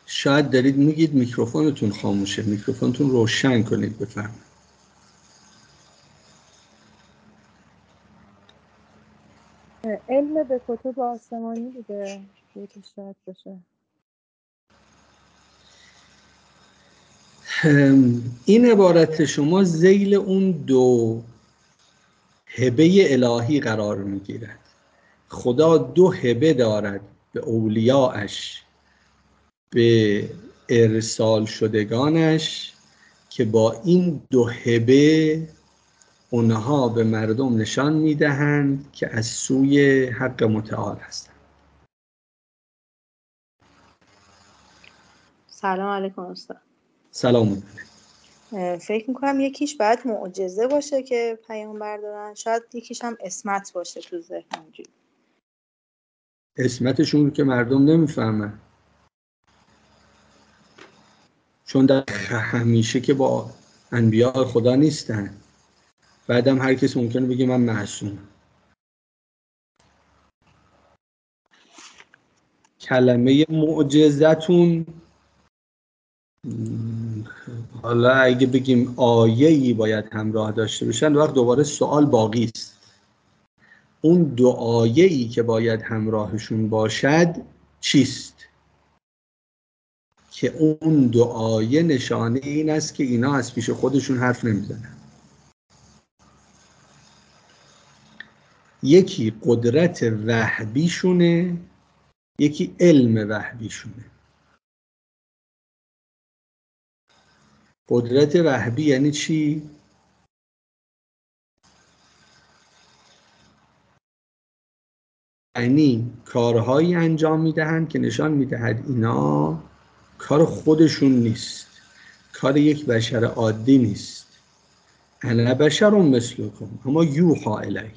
شاید دارید میگید میکروفونتون خاموشه، میکروفونتون روشن کنید. بفرمایید. علم به کتب آسمانی دیگه شاید باشه. این عبارت شما ذیل اون دو هبه الهی قرار میگیرد. خدا دو هبه دارد به اولیاءش، به ارسال شدگانش، که با این دو هبه اونها به مردم نشان میدهند که از سوی حق متعال هستند. سلام علیکم استاد. سلام علیکم. فکر میکنم یکیش باید معجزه باشه که پیامبر دارن، شاید یکیش هم اسمت باشه تو ذهن اینجوری. اسمتشون رو که مردم نمیفهمن، چون در همیشه که با انبیاء خدا نیستن. بعدم هر کسی ممکنه بگه من معصومم. کلمه معجزتون، حالا اگه بگیم آیه‌ای باید همراه داشته باشن، وقت دوباره سوال باقی است. اون دو آیه‌ای که باید همراهشون باشد چیست؟ که اون دو آیه نشانه این است که اینا از پیش خودشون حرف نمیزنن. یکی قدرت وهبیشونه، یکی علم وهبیشونه. قدرت وهبی یعنی چی؟ یعنی کارهایی انجام میدهند که نشان میدهد اینا کار خودشون نیست، کار یک بشر عادی نیست. انا بشر مثلکم اما یوحی الی.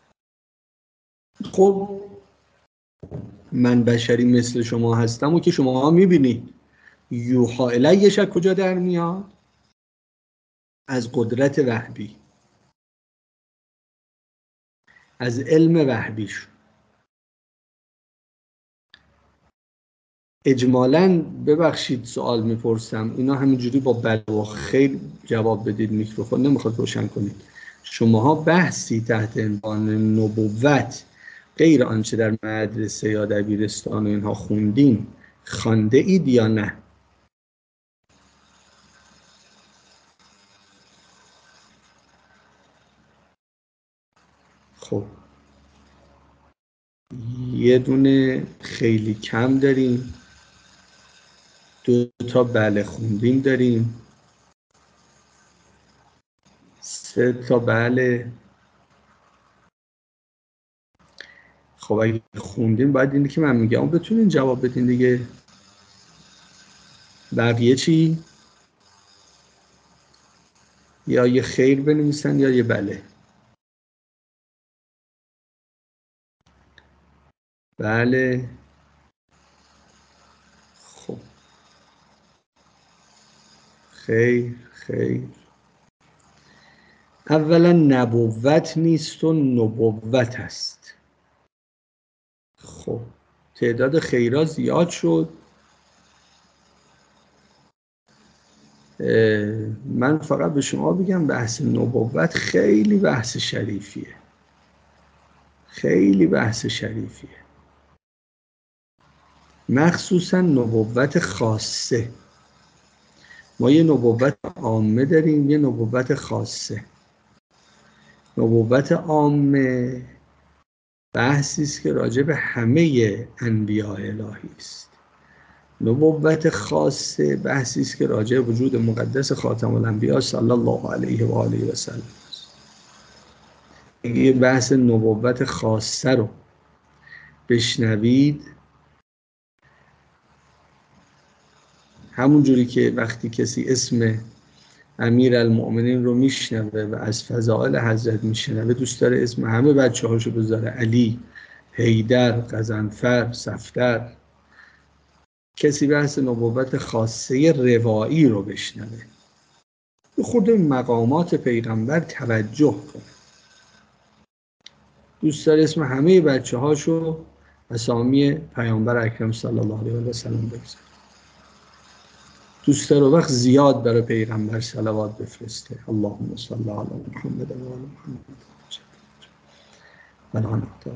خب من بشری مثل شما هستم و که شما ها میبینید. یوحی الیش کجا در میاد؟ از قدرت وهبی، از علم وهبیش. اجمالاً ببخشید سوال میپرسم، اینا همینجوری با بله و خیر جواب بدید، میکروفون نمیخواد روشن کنید. شماها بحثی تحت عنوان نبوت غیر آنچه در مدرسه یا دبیرستان و اینها خوندین خوانده اید یا نه؟ خب یه دونه خیلی کم داریم، دو تا بله خوندیم داریم، سه تا بله. خب اگه خوندیم باید اینی که من میگم بتونین جواب بدین دیگه. بقیه چی؟ یا یه خیر بنویسن یا یه بله. بله. خب خیر خیر. اولا نبوت نیست و نبوت هست. خب تعداد خیرها زیاد شد. من فقط به شما بگم بحث نبوت خیلی بحث شریفیه، خیلی بحث شریفیه، مخصوصا نبوت خاصه. ما یه نبوت عامه داریم، یه نبوت خاصه. نبوت عامه بحثی است که راجع به همه انبیاء الهی است. نبوت خاصه بحثی است که راجع به وجود مقدس خاتم الانبیاء صلی الله علیه و آله و سلم است. اگه بحث نبوت خاصه رو بشنوید، همون جوری که وقتی کسی اسم امیرالمؤمنین رو میشنوه و از فضائل حضرت میشنوه دوست داره اسم همه بچه هاشو بذاره، علی، حیدر، غضنفر، صفدر. کسی بحث نبوت خاصه روایی رو بشنوه، خود مقامات پیغمبر توجه کنه، دوست داره اسم همه بچه هاشو اسامی پیامبر اکرم صلی الله علیه و سلم بگذاره. دوست داره وقت زیاد برای پیغمبر صلوات بفرسته. اللهم صل علی محمد و آل محمد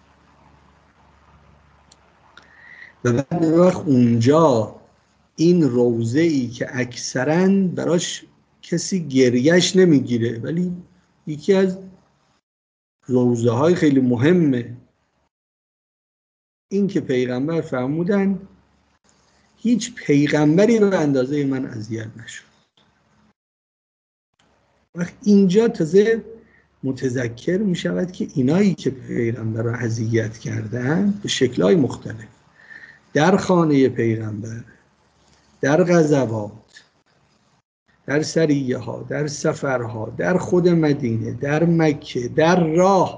و بعد وقت اونجا این روضه ای که اکثرا براش کسی گریهش نمیگیره، ولی یکی از روضه های خیلی مهمه، این که پیغمبر فرمودن هیچ پیغمبری به اندازه من اذیت نشد. وقت اینجا تازه متذکر می شود که اینایی که پیغمبر را اذیت کردن به شکل‌های مختلف، در خانه پیغمبر، در غزوات، در سریه ها، در سفرها، در خود مدینه، در مکه، در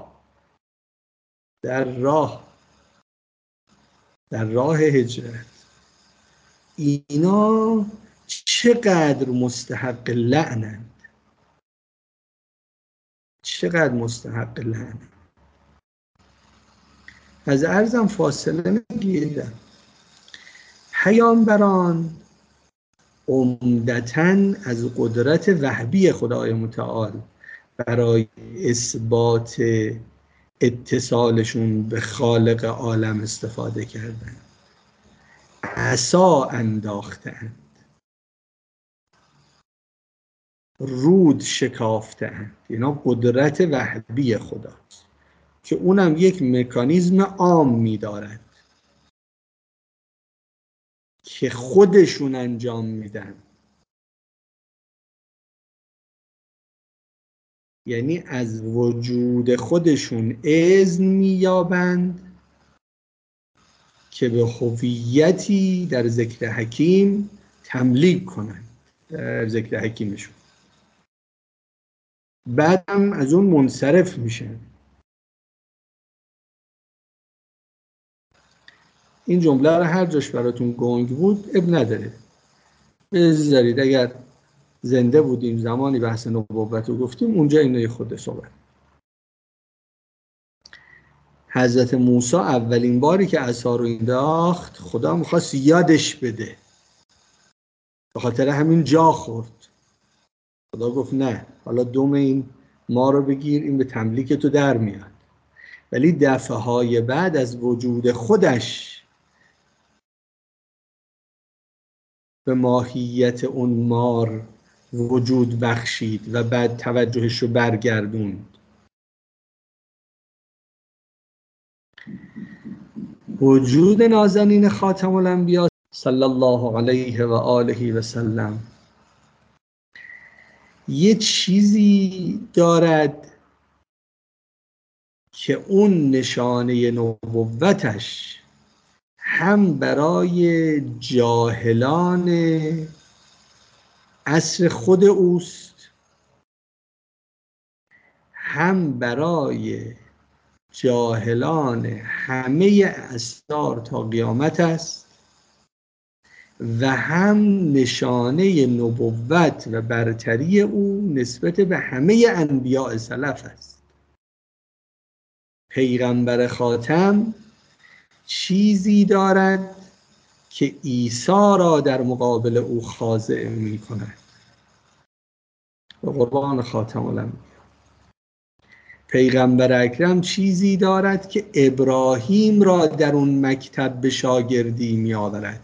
راه هجرت، اینا چقدر مستحق لعنند، چقدر مستحق لعنند. از عرضم فاصله نگیردم، پیامبران عمدتاً از قدرت وهبی خدای متعال برای اثبات اتصالشون به خالق عالم استفاده کردن، عصا انداختند، رود شکافتند. اینا قدرت وهبی خداست که اونم یک مکانیزم عام می‌دارد که خودشون انجام میدن. یعنی از وجود خودشون اذن می‌یابند که به هویتی در ذکر حکیم تملیک کنند، در ذکر حکیمشون، بعدم از اون منصرف میشن. این جمله رو هر جاش براتون گنگ بود اب نداره، بذارید اگر زنده بودیم زمانی بحث نبوت رو گفتیم اونجا اینو خود صحبت. حضرت موسی اولین باری که عصا رو انداخت خدا میخواست یادش بده، به خاطر همین جا خورد. خدا گفت نه، حالا دم این ما رو بگیر، این به تملیک تو در میاد. ولی دفعه های بعد از وجود خودش به ماهیت اون مار وجود بخشید و بعد توجهش رو برگردوند. وجود نازنین خاتم الانبیا صلی الله علیه و آله و سلم یه چیزی دارد که اون نشانه نبوتش هم برای جاهلان عصر خود اوست، هم برای جاهلان همه اعصار تا قیامت است و هم نشانه نبوت و برتری او نسبت به همه انبیاء سلف است. پیغمبر خاتم چیزی دارد که عیسی را در مقابل او خاضع می کند. به قربان خاتم الانبیا. پیغمبر اکرم چیزی دارد که ابراهیم را در اون مکتب به شاگردی می آورد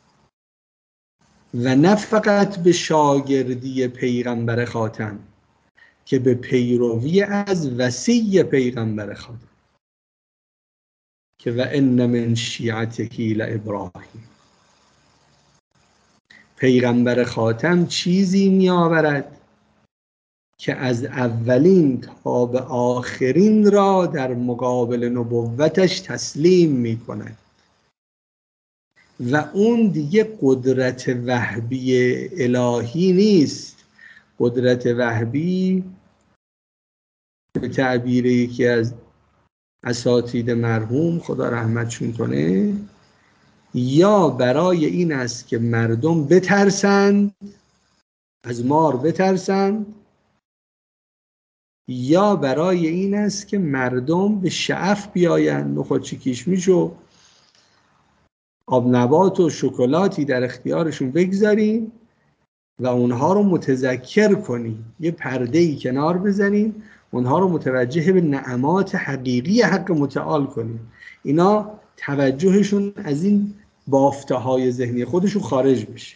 و نه فقط به شاگردی پیغمبر خاتم که به پیروی از وصی پیغمبر خاتم که و ان من شیعته لابراهیم. پیغمبر خاتم چیزی می آورد که از اولین تا به آخرین را در مقابل نبوتش تسلیم می کند و اون دیگه قدرت وهبی الهی نیست. قدرت وهبی به تعبیر یکی از اساتید مرحوم خدا رحمتشون کنه، یا برای این است که مردم بترسند، از مار بترسند، یا برای این است که مردم به شعف بیایند، نخود چی کشمیشو آب نبات و شکلاتی در اختیارشون بگذاریم و اونها رو متذکر کنیم، یه پرده‌ای کنار بزنیم، اونها رو متوجه به نعمات حقیقی حق متعال کنیم. اینا توجهشون از این بافته‌های ذهنی خودشون خارج بشه.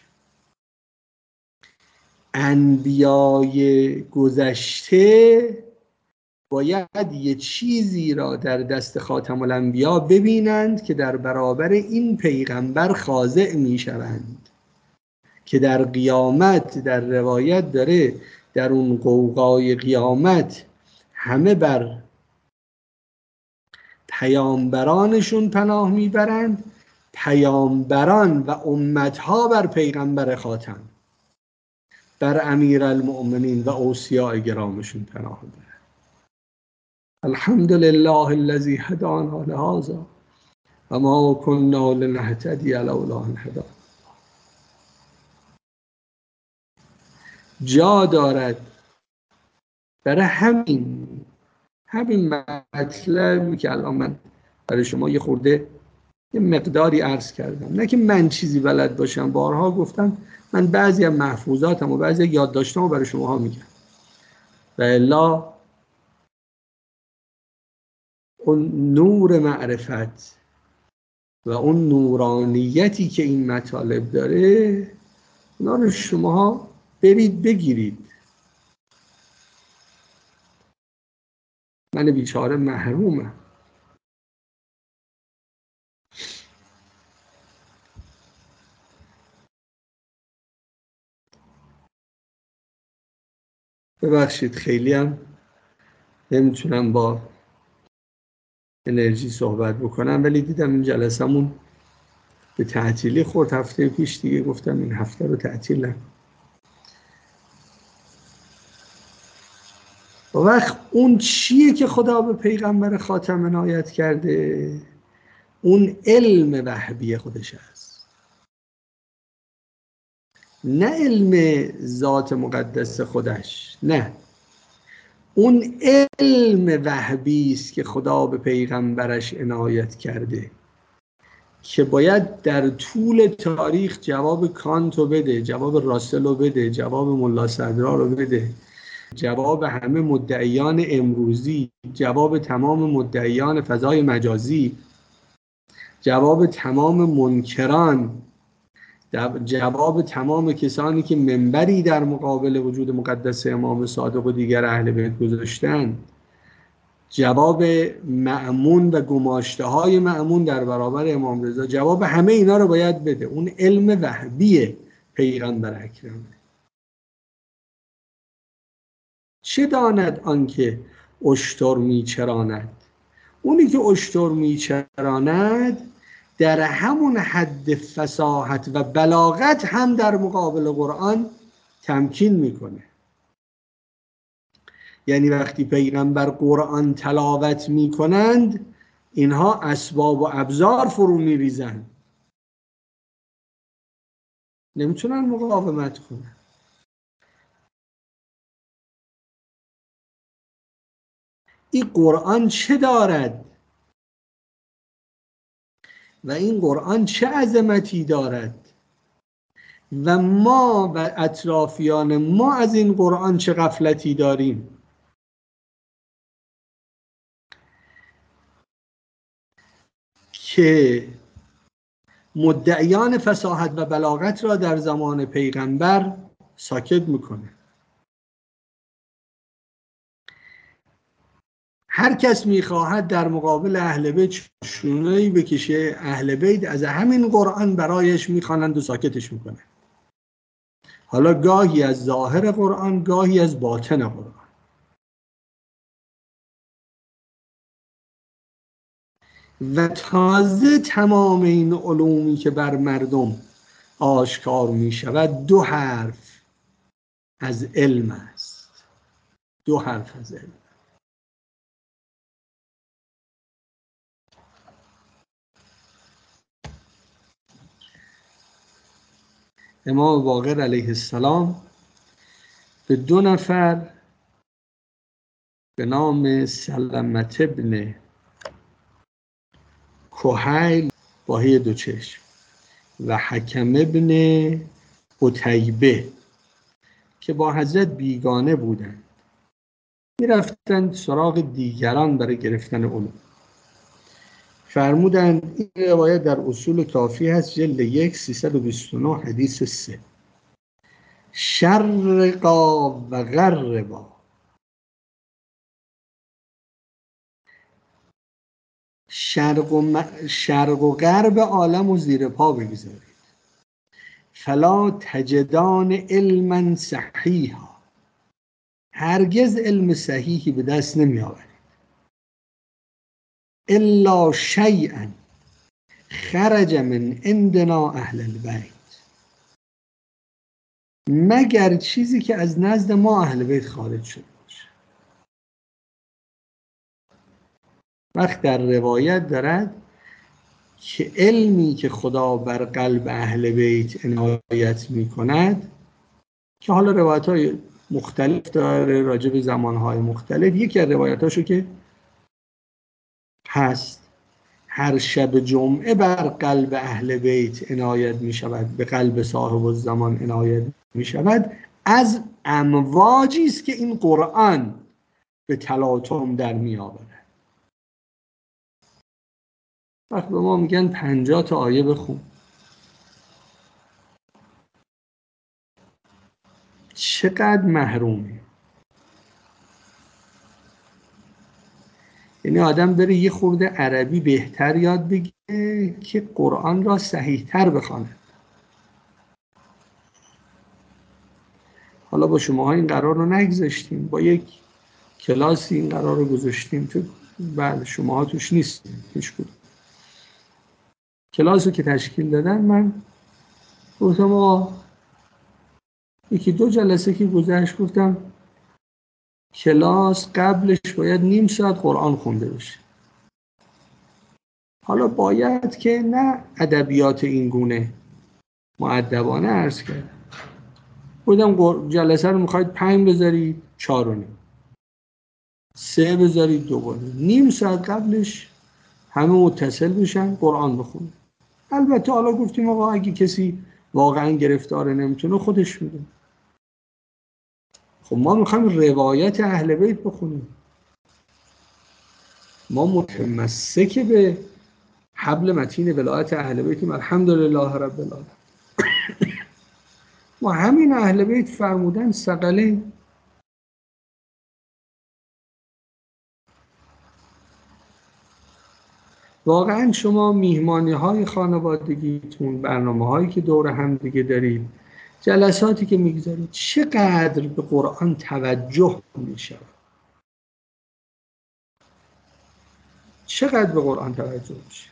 انبیای گذشته باید یه چیزی را در دست خاتم الانبیا ببینند که در برابر این پیغمبر خاضع میشوند، که در قیامت در روایت داره در اون غوغای قیامت همه بر پیامبرانشون پناه میبرند، پیامبران و امتها بر پیغمبر خاتم، بر امیرالمؤمنین و اوصیاء گرامشون پناه میبرند. الحمد لله الذی هدانا لهذا و ما كنا لنهتدی لولا ان هدانا. جا دارد برای همین مطلبی که الان من برای شما یه خورده یه مقداری عرض کردم، نه که من چیزی بلد باشم، بارها گفتم من بعضی از محفوظاتم و بعضی از یادداشتامو برای شماها میگم، و الا اون نور معرفت و اون نورانیتی که این مطالب داره اونا رو شماها برید بگیرید. من بیچاره محرومم. ببخشید خیلی هم نمیتونم با انرژی صحبت بکنم، ولی دیدم این جلسمون به تعطیلی خورد هفته پیش، دیگه گفتم این هفته رو تعطیل نکنم. و وقت اون چیه که خدا به پیغمبر خاتم عنایت کرده؟ اون علم وهبی خودش است، نه علم ذات مقدس خودش، نه، اون علم وهبی است که خدا به پیغمبرش عنایت کرده که باید در طول تاریخ جواب کانت رو بده، جواب راسل رو بده، جواب ملا صدرا رو بده، جواب همه مدعیان امروزی، جواب تمام مدعیان فضای مجازی، جواب تمام منکران، جواب تمام کسانی که منبری در مقابل وجود مقدس امام صادق و دیگر اهل بیت گذاشتن، جواب مأمون و گماشته های مأمون در برابر امام رضا، جواب همه اینا رو باید بده. اون علم وهبی پیغمبر اکرمه. چه داند آنکه اشتر میچراند؟ اونی که اشتر میچراند در همون حد فصاحت و بلاغت هم در مقابل قرآن تمکین میکنه. یعنی وقتی پیغمبر قرآن تلاوت میکنند اینها اسباب و ابزار فرو میریزند، نمیتونن مقاومت کنن. این قرآن چه دارد و این قرآن چه عظمتی دارد و ما و اطرافیان ما از این قرآن چه غفلتی داریم که مدعیان فصاحت و بلاغت را در زمان پیغمبر ساکت میکنه. هر کس میخواهد در مقابل اهل بیت شونه‌ای بکشه، اهل بیت از همین قرآن برایش میخوانند و ساکتش میکنه. حالا گاهی از ظاهر قرآن، گاهی از باطن قرآن. و تازه تمام این علومی که بر مردم آشکار می شود 2 حرف از علم است. 2 حرف از علم. امام باقر علیه السلام به 2 نفر به نام سلمت ابن کهیل باهی 2 چشم و حکم ابن عتیبه که با حضرت بیگانه بودند، میرفتند سراغ دیگران برای گرفتن علوم. فرمودند این روایت در اصول کافی هست، جلد 1 329 حدیث 3. شرقا و غربا، شرق و غرب عالم و زیر پا بگذارید. فلا تجدان علما صحیحا، هرگز علم صحیحی به دست نمی آورید. الا شیئا خرج من عندنا اهل البیت، مگر چیزی که از نزد ما اهل بیت خارج شده باشه. وقت در روایت دارد که علمی که خدا بر قلب اهل بیت عنایت می کند، که حالا روایت های مختلف داره راجع به زمانهای مختلف، یکی از روایتاشو که هست هر شب جمعه بر قلب اهل بیت عنایت می شود، به قلب صاحب الزمان عنایت می شود، از امواجی است که این قرآن به تلاطم در می آورد. وقت به ما میگن 50 تا آیه بخون، چقدر محرومی. یعنی آدم بره یه خورده عربی بهتر یاد بگیره که قرآن را صحیح تر بخونه. حالا با شماها این قرار رو نگذاشتیم، با یک کلاسی این قرار رو گذاشتیم تو، بله شماها توش نیستیم هیچ کدوم. کلاس رو که تشکیل دادن من گفتم یکی 2 جلسه که گذشت گفتم کلاس قبلش باید نیم ساعت قرآن خونده بشه. حالا باید که نه ادبیات این گونه مؤدبانه عرض کرد. بودم جلسه رو میخواید 5 بذارید 4 و نیم، 3 بذارید 2 نیم ساعت قبلش همه متصل بشن قرآن بخونه. البته حالا گفتیم آقا اگه کسی واقعا گرفتاره نمیتونه خودش میده. خب ما میخوایم روایت اهل بیت بخونیم، ما متمسک به حبل متین ولایت اهل بیتیم، الحمدلله رب العالمین. ما همین اهل بیت فرمودن ثقلین. واقعا شما میهمانی های خانوادگیتون، برنامه هایی که دور هم دیگه دارید، جلساتی که میگذارید، چقدر به قرآن توجه میشه، چقدر به قرآن توجه میشه.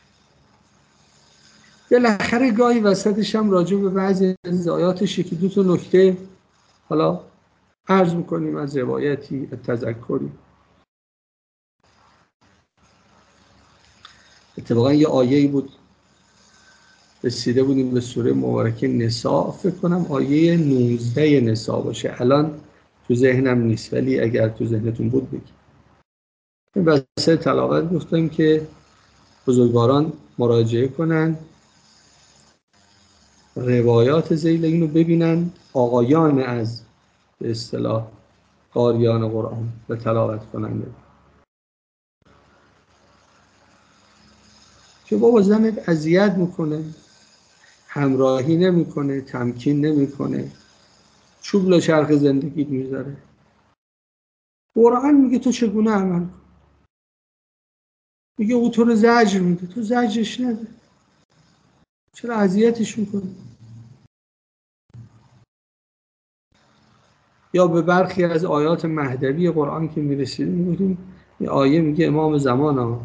بالاخره گاهی وسطش هم راجع به بعضی از آیاتش یکی 2 تا نکته حالا عرض میکنیم از روایتی تذکری. اتفاقا یه آیه‌ای بود رسیده بودیم به سوره مبارکه نساء، فکر کنم آیه 19 نساء باشه، الان تو ذهنم نیست ولی اگر تو ذهنتون بود بگید. این واسه تلاوت گفتم که بزرگواران مراجعه کنن روایات ذیل اینو ببینن، آقایان از به اصطلاح قاریان قرآن و تلاوت کننده، که بابا زنت اذیت میکنه، همراهی نمیکنه، تمکین نمیکنه، چوب لا چرخ زندگیت میذاره، قرآن میگه تو چگونه عمل کن. میگه او تو رو زجر میده، تو زجرش نده، چرا اذیتش میکنی؟ یا به برخی از آیات مهدوی قرآن که میرسیدیم میگفتیم این آیه میگه امام زمان ها،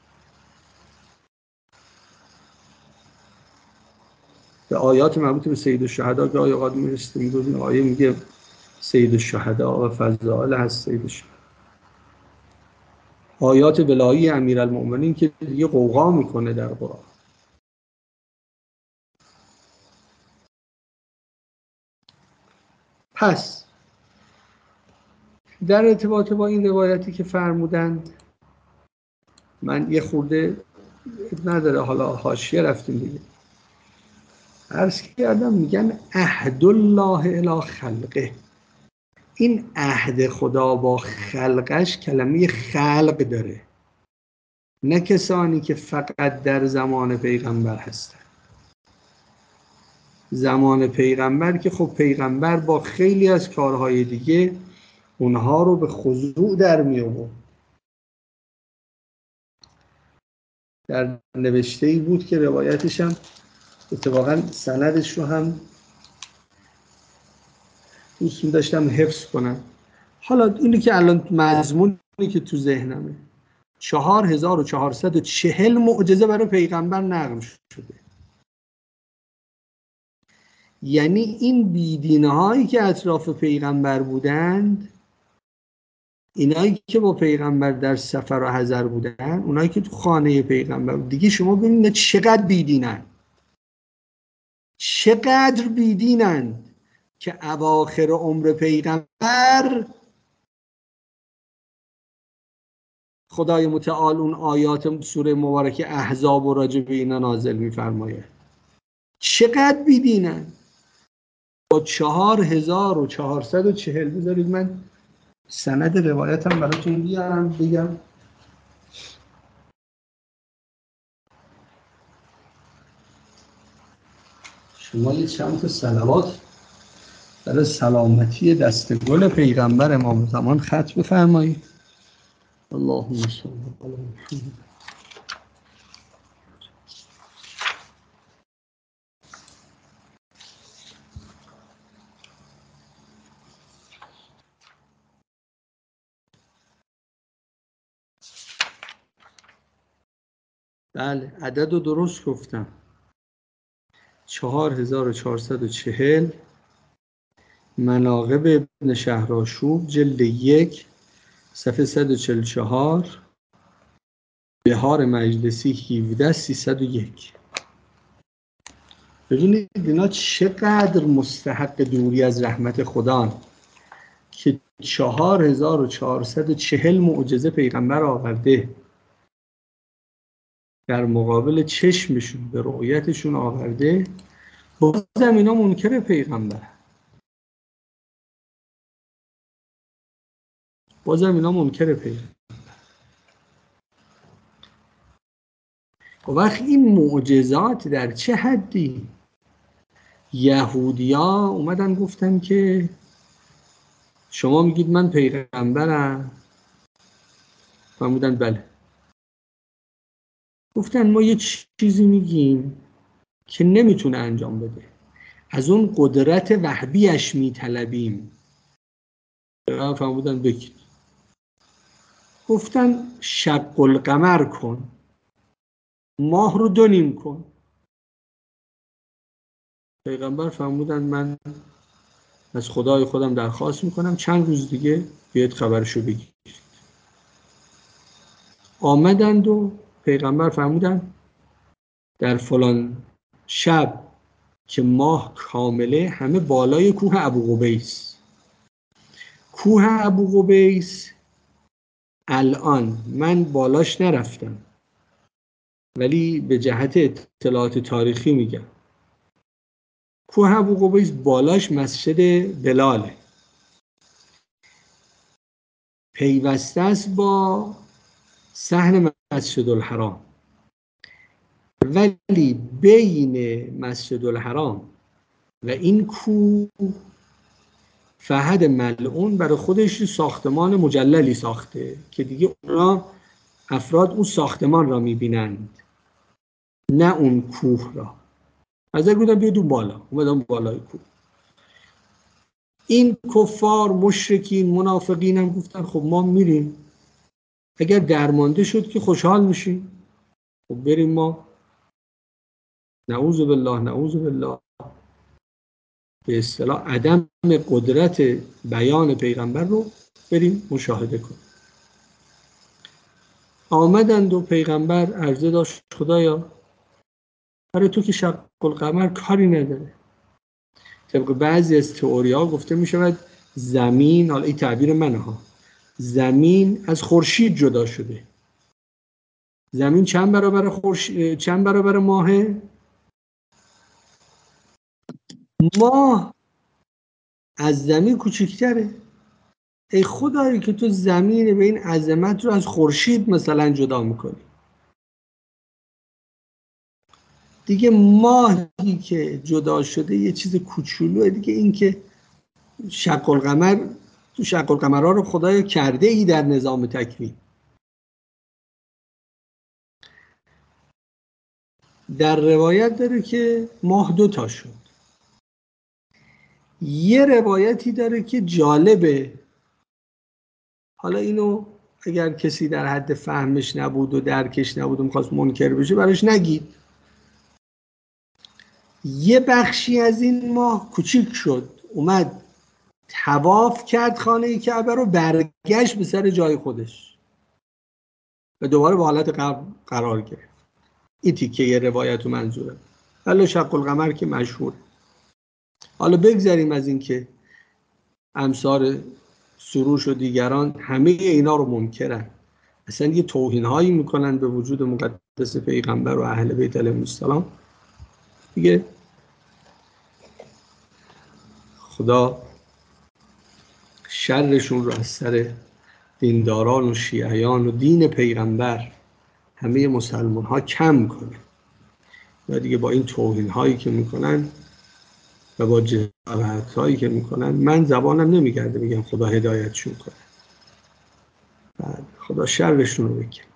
به آیات مربوط به سید الشهدا که آیات میرسیدیم میگفتیم آیه میگه سید الشهدا و فضائل هست سید الشهدا. آیات ولایی امیرالمؤمنین که دیگه قوقا میکنه در قرآن. پس در ارتباط با این روایتی که فرمودند، من یه خورده نداره حالا حاشیه رفتیم دیگه، عرض کردم میگن عهد الله الی خلقه. این عهد خدا با خلقش کلمه خلق داره، نه کسانی که فقط در زمان پیغمبر هستن. زمان پیغمبر که خب پیغمبر با خیلی از کارهای دیگه اونها رو به خضوع در می آورد. در نوشته‌ای بود که روایتش هم اتفاقا سندش رو هم دوست می داشتم حفظ کنم. حالا اینی که الان مضمونی که تو ذهنمه، 4440 معجزه برای پیغمبر نقل شده. یعنی این بیدینه هایی که اطراف پیغمبر بودند، اینایی که با پیغمبر در سفر و حضر بودن، اونایی که تو خانه پیغمبر بود، دیگه شما ببینید چقدر بیدینن، چقدر بیدینن که اواخر عمر پیغمبر خدای متعال اون آیات سوره مبارکه احزاب و راجع به اینا نازل می‌فرماید. چقدر بیدینن. با 4440 بذارید من سند روایتم براتون بیارم بگم. شما یه چند تا صلوات برای سلامتی دست گل پیغمبر امام زمان ختم بفرمایید. اللهم صل علی محمد. بله عدد رو درست گفتم. 4440 مناقب ابن شهرآشوب جلد 1 صفحه 144 بهار مجلسی 17301. ببینید اینا چقدر مستحق دوری از رحمت خدا که 4440 معجزه پیغمبر آورده، در مقابل چشمشون به رؤیتشون آورده، بازم اینا منکر پیغمبر، بازم اینا منکر پیغمبر. وقت این معجزات در چه حدی؟ یهودیا اومدن گفتن که شما میگید من پیغمبرم، فرمودن بله. گفتن ما یه چیزی میگیم که نمیتونه انجام بده، از اون قدرت وهبیش میطلبیم. فرمودن بگید. گفتن شق القمر کن، ماه رو 2 نیم کن. پیغمبر فرمودن من از خدای خودم درخواست میکنم چند روز دیگه بیاید خبرشو بگید. آمدند و پیغمبر فرمودن در فلان شب که ماه کامله همه بالای کوه ابوقبیس. کوه ابوقبیس الان من بالاش نرفتم ولی به جهت اطلاعات تاریخی میگم، کوه ابوقبیس بالاش مسجد بلاله، پیوسته است با صحن مسجد الحرام، ولی بین مسجد الحرام و این کوه فهد ملعون برای خودش ساختمان مجللی ساخته که دیگه اونا افراد اون ساختمان را میبینند نه اون کوه را. از اگر بودن بیاد اون بالا، اومدن بالای کوه. این کفار مشرکین منافقین هم گفتن خب ما میریم، اگر درمانده شد که خوشحال میشیم، خب بریم ما نعوذ بالله نعوذ بالله به اصطلاح عدم قدرت بیان پیغمبر رو بریم مشاهده کنیم. آمدند و پیغمبر عرضه داشت خدایا برای تو که شق القمر کاری نداره. طبق بعضی از تئوری‌ها گفته می شود زمین، حالا این تعبیر منه ها، زمین از خورشید جدا شده. زمین چند برابر ماهه؟ ماه از زمین کوچکتره. ای خدایی که تو زمین به این عظمت رو از خورشید مثلا جدا میکنی. دیگه ماهی که جدا شده یه چیز کوچولوه دیگه. این که شق القمر، تو شق القمرها رو خدایا کرده ای در نظام تکوین. در روایت داره که ماه 2 تا شد. یه روایتی داره که جالبه، حالا اینو اگر کسی در حد فهمش نبود و درکش نبود و میخواست منکر بشه براش نگید. یه بخشی از این ماه کوچیک شد، اومد طواف کرد خانه کعبه رو، برگشت به سر جای خودش و دوباره به حالت قبل قرار گرفت. این تیکه یه روایت و منظوره. ولی شق القمر که مشهور. حالا بگذاریم از این که امثال سروش و دیگران همه اینا رو منکرن، اصلا یه توهین هایی میکنن به وجود مقدس پیغمبر و اهل بیت علیهم السلام. دیگه خدا شرشون رو از سر دینداران و شیعیان و دین پیغمبر همه مسلمان ها کم کنه و دیگه با این توهین هایی که میکنن و با جهالت هایی که میکنن من زبانم نمیگرده بگم خدا هدایتشون کنه. بعد خدا شرشون رو بکنه.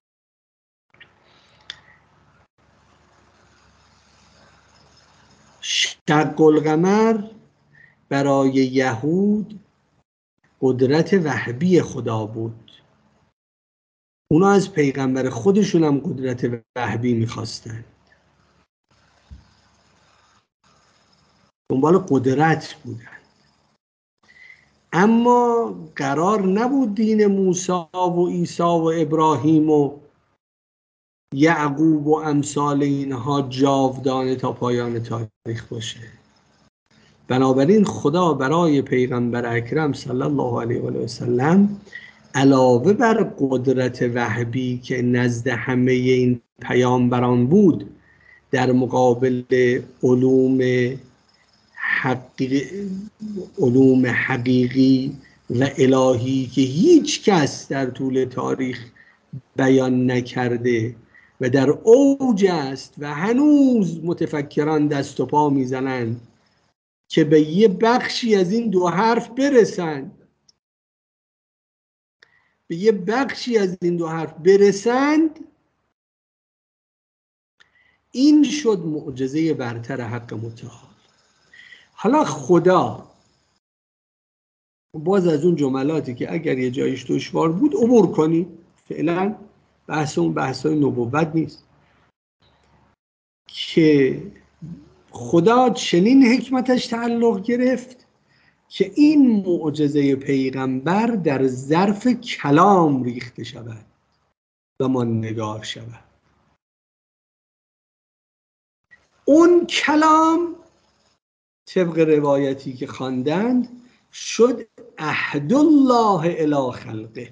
شق القمر برای یهود قدرت وهبی خدا بود. اونا از پیغمبر خودشون هم قدرت وهبی میخواستن، دنبال قدرت بودن. اما قرار نبود دین موسی و عیسی و ابراهیم و یعقوب و امثال اینها جاودانه تا پایان تاریخ باشه. بنابراین خدا برای پیغمبر اکرم صلی الله علیه و سلم علاوه بر قدرت وهبی که نزد همه این پیامبران بود، در مقابل علوم حقیقی و الهی که هیچ کس در طول تاریخ بیان نکرده و در اوج است و هنوز متفکران دست و پا میزنند که به یه بخشی از این دو حرف برسند، به یه بخشی از این دو حرف برسند، این شد معجزه برتر حق متعال. حالا خدا باز از اون جملاتی که اگر یه جایش دشوار بود عبور کنی، فعلا بحث اون بحثای نبوت نیست، که خدا چنین حکمتش تعلق گرفت که این معجزه پیغمبر در ظرف کلام ریخته شود و ماندگار شود. اون کلام طبق روایتی که خواندند شد عهد الله الی خلقه.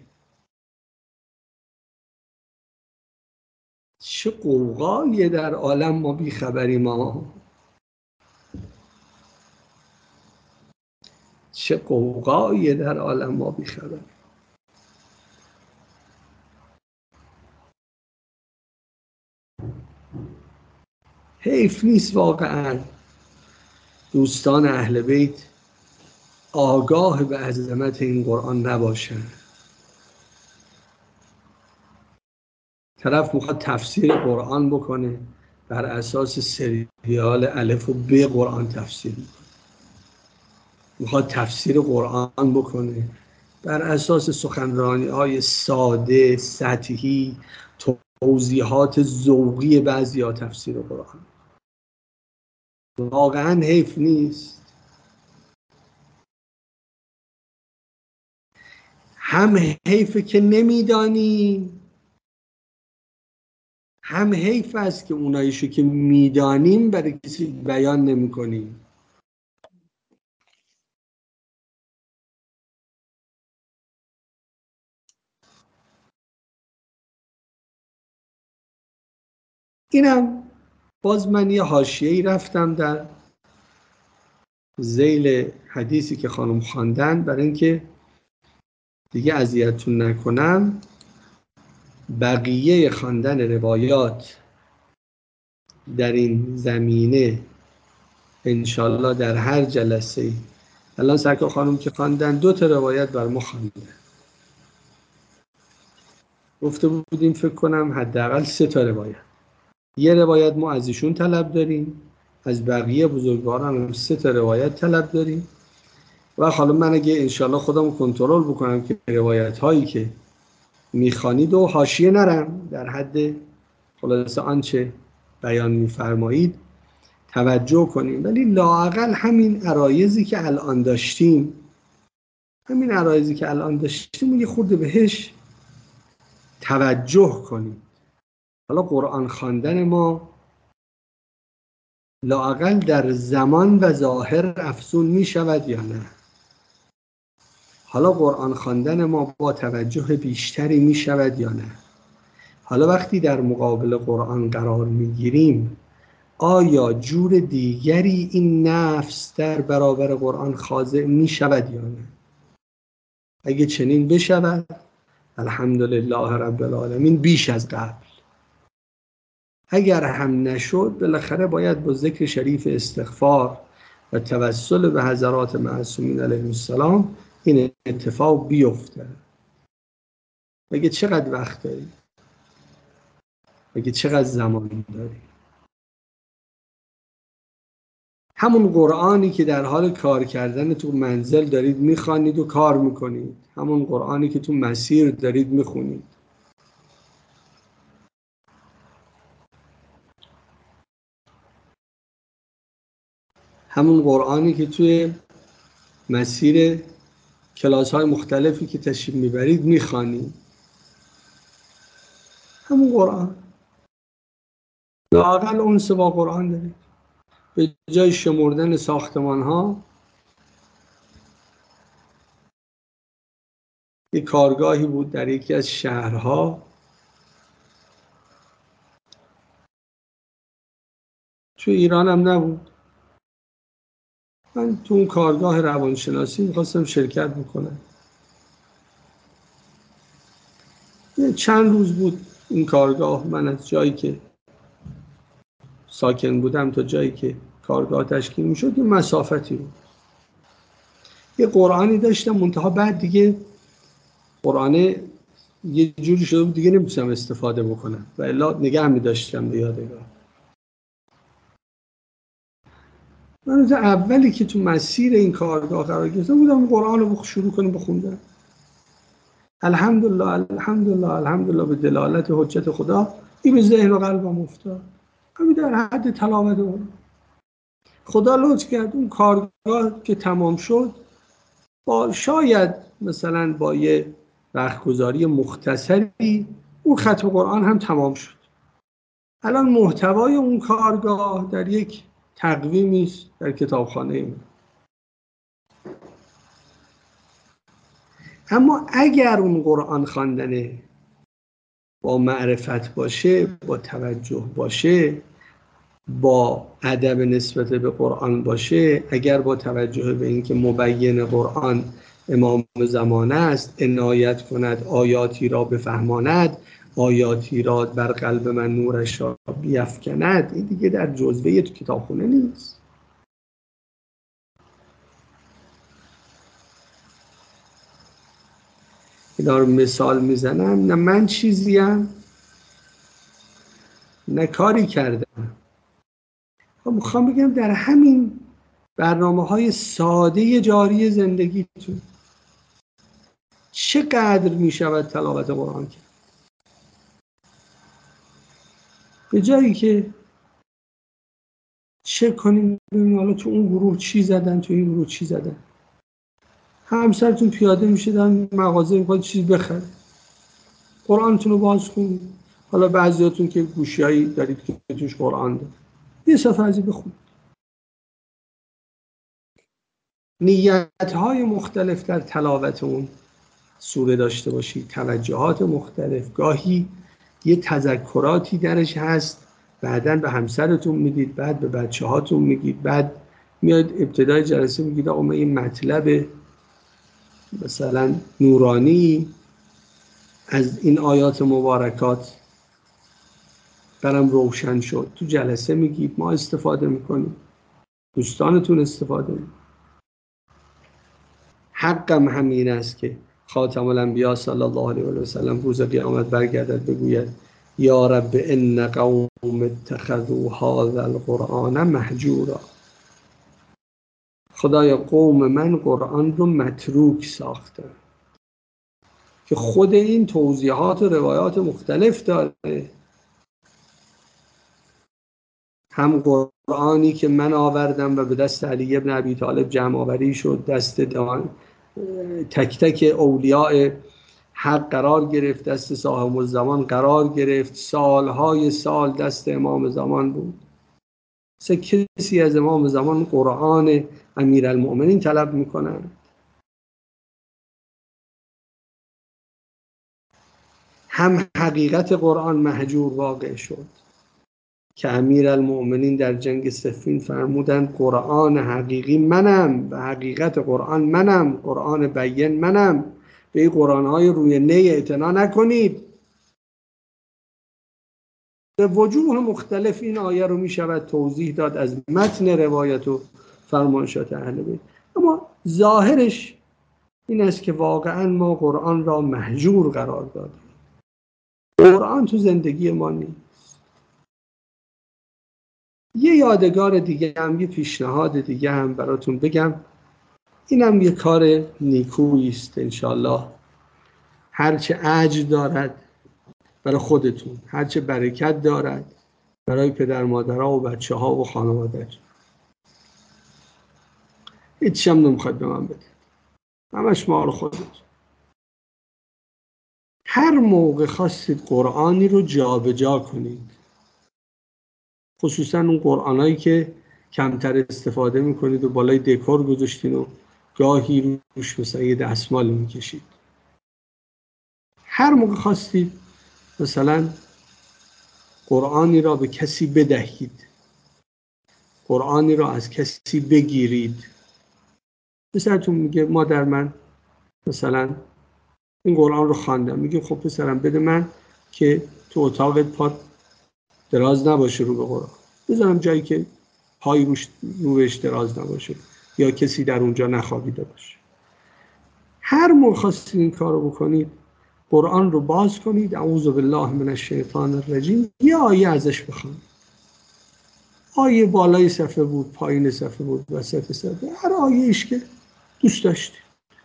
چه قوقاییه در عالم، ما بیخبریم ما. چه قوقاییه در عالم، ما بیخبریم. حیف نیست واقعا دوستان اهل بیت آگاه به عظمت این قرآن نباشن. طرف میخواد تفسیر قرآن بکنه، بر اساس سریال الف و ب قرآن تفسیر میکنه. میخواد تفسیر قرآن بکنه بر اساس سخنرانی های ساده، سطحی، توضیحات ذوقی بعضی ها تفسیر قرآن. واقعا حیف نیست. هم حیفه که نمیدانیم، هم حیف است که اوناییشو که میدانیم برای کسی بیان نمی کنیم. اینم باز من یه حاشیه‌ای رفتم در ذیل حدیثی که خانم خواندن، برای اینکه دیگه اذیتتون نکنم، بقیه خواندن روایات در این زمینه انشالله در هر جلسه. الان سرکار خانم که خواندن 2 تا روایت بر ما خواندن، گفته بودیم فکر کنم حداقل 3 تا روایت. یه روایت ما از ایشون طلب داریم، از بقیه بزرگواران هم 3 تا روایت طلب داریم. و حالا من اگه انشالله خودمو کنترل بکنم که روایت هایی که میخوانید و حاشیه نرم، در حد خلاصه آنچه بیان میفرمایید توجه کنیم، ولی لااقل همین عرایضی که الان داشتیم، یه خورده بهش توجه کنیم. حالا قرآن خواندن ما لااقل در زمان و ظاهر افزون می شود یا نه؟ حالا قرآن خواندن ما با توجه بیشتری می شود یا نه؟ حالا وقتی در مقابل قرآن قرار می گیریم، آیا جور دیگری این نفس در برابر قرآن خاضع می شود یا نه؟ اگه چنین بشود، الحمدلله رب العالمین بیش از قبل. اگر هم نشد، بالاخره باید با ذکر شریف استغفار و توسل به حضرات معصومین علیهم السلام این اتفاق بیفته. مگه چقدر وقت داری؟ مگه چقدر زمان داری؟ همون قرآنی که در حال کار کردن تو منزل دارید میخوانید و کار میکنید، همون قرآنی که تو مسیر دارید میخونید، همون قرآنی که توی مسیر کلاس‌های مختلفی که تشریف میبرید میخوانید، همون قرآن. لااقل اونس با قرآن دارید. به جای شمردن ساختمان‌ها، یک کارگاهی بود در یکی از شهرها، توی ایران هم نبود. من تو اون کارگاه روانشناسی میخواستم شرکت بکنم. چند روز بود این کارگاه، من از جایی که ساکن بودم تا جایی که کارگاه تشکیل میشد یه مسافتی بود. یه قرآنی داشتم، منتها بعد دیگه قرآنه یه جوری شده بود دیگه نمیتونم استفاده بکنم و الا نگه می‌داشتم به یادگار. من از اولی که تو مسیر این کارگاه قرار گرفتم بودم قرآن رو شروع کنیم بخوندم. الحمدلله به دلالت حجت خدا این به ذهن و قلبم افتاد. همین در حد تلاوت اون. خدا لطف کرد اون کارگاه که تمام شد، با شاید مثلا با یه وقتگذاری مختصری اون ختم قرآن هم تمام شد. الان محتوای اون کارگاه در یک تقویمی است در کتابخانه ما. اما اگر اون قرآن خواندن با معرفت باشه، با توجه باشه، با ادب نسبت به قرآن باشه، اگر با توجه به اینکه مبین قرآن امام زمانه است عنایت کند، آیاتی را بفهماند، آیاتی را بر قلب من نورش را بیفکند، این دیگه در جزوه تو کتابخونه نیست. اینا رو مثال میزنم، نه من چیزیم نه کاری کردم. میخوام بگم در همین برنامه‌های ساده جاری زندگیتون چقدر میشود تلاوت قرآن کرد، به جایی که چک کنیم ببینیم حالا تو اون گروه چی زدن، تو این گروه چی زدن. همسرتون پیاده میشه در مغازه میخواد چیز بخره، قرآنتون رو باز کنید. حالا بعضیاتون که گوشیایی دارید که توش قرآن داره، یه صفحه ازی بخونید. نیت‌های مختلف در تلاوت اون سوره داشته باشید، توجهات مختلف، گاهی یه تذکراتی درش هست، بعداً به همسرتون میدید، بعد به بچه هاتون میگید، بعد میاد ابتدای جلسه میگید آقا من این مطلب مثلا نورانی از این آیات مبارکات برام روشن شد، تو جلسه میگید، ما استفاده میکنیم، دوستانتون استفاده میکنیم. حقم همین است که خاتم الانبیا صلی الله علیه و سلم روز قیامت برگردد بگوید یا رب ان قوم اتخذوا هذا القرآن مهجورا. خدایا قوم من قرآن رو متروک ساختن، که خود این توضیحات و روایات مختلف داره. هم قرآنی که من آوردم و به دست علی ابن ابی طالب جمع آوری شد، دست تک تک اولیاء حق قرار گرفت، دست صاحب الزمان قرار گرفت، سالهای سال دست امام زمان بود. کسی از امام زمان قرآن امیرالمؤمنین طلب میکنن؟ هم حقیقت قرآن مهجور واقع شد که امیرالمؤمنین در جنگ صفین فرمودن قرآن حقیقی منم و حقیقت قرآن منم، قرآن بیان منم، به این قرآن‌های روی نی اعتنا نکنید. به وجوه مختلف این آیه رو می شود توضیح داد از متن روایت و فرمایشات اهل بیت، اما ظاهرش این است که واقعا ما قرآن را مهجور قرار دادیم. قرآن تو زندگی ما نیست. یه یادگار دیگه هم، یه پیشنهاد دیگه هم براتون بگم، اینم یه کار نیکویی است انشالله، هرچه اجر دارد برای خودتون، هرچه برکت دارد برای پدر مادرها و بچه ها و خانواده. هیچ هم نمیخواد به من بده، همش مال خودت. هر موقع خواستید قرآنی رو جابجا کنید، خصوصا اون قرآنایی که کمتر استفاده میکنید و بالای دکور گذاشتین و گاهی روش مثلا یه دستمال میکشید، هر موقع خواستید مثلا قرآنی را به کسی بدهید، قرآنی را از کسی بگیرید، پسرتون میگه مادر من مثلا این قرآن رو خواندم، میگه خب پسرم بده من که تو اتاقت پات دراز نباشه رو به قرآن، بذارم جایی که پای روش دراز نباشه یا کسی در اونجا نخوابیده باشه. هر موقع خواستید این کار رو بکنید، قرآن رو باز کنید، اعوذ بالله من الشیطان الرجیم، یه آیه ازش بخونید. آیه بالای صفحه بود، پایین صفحه بود، وسط صفحه، هر آیه‌ایش که دوست داشتید.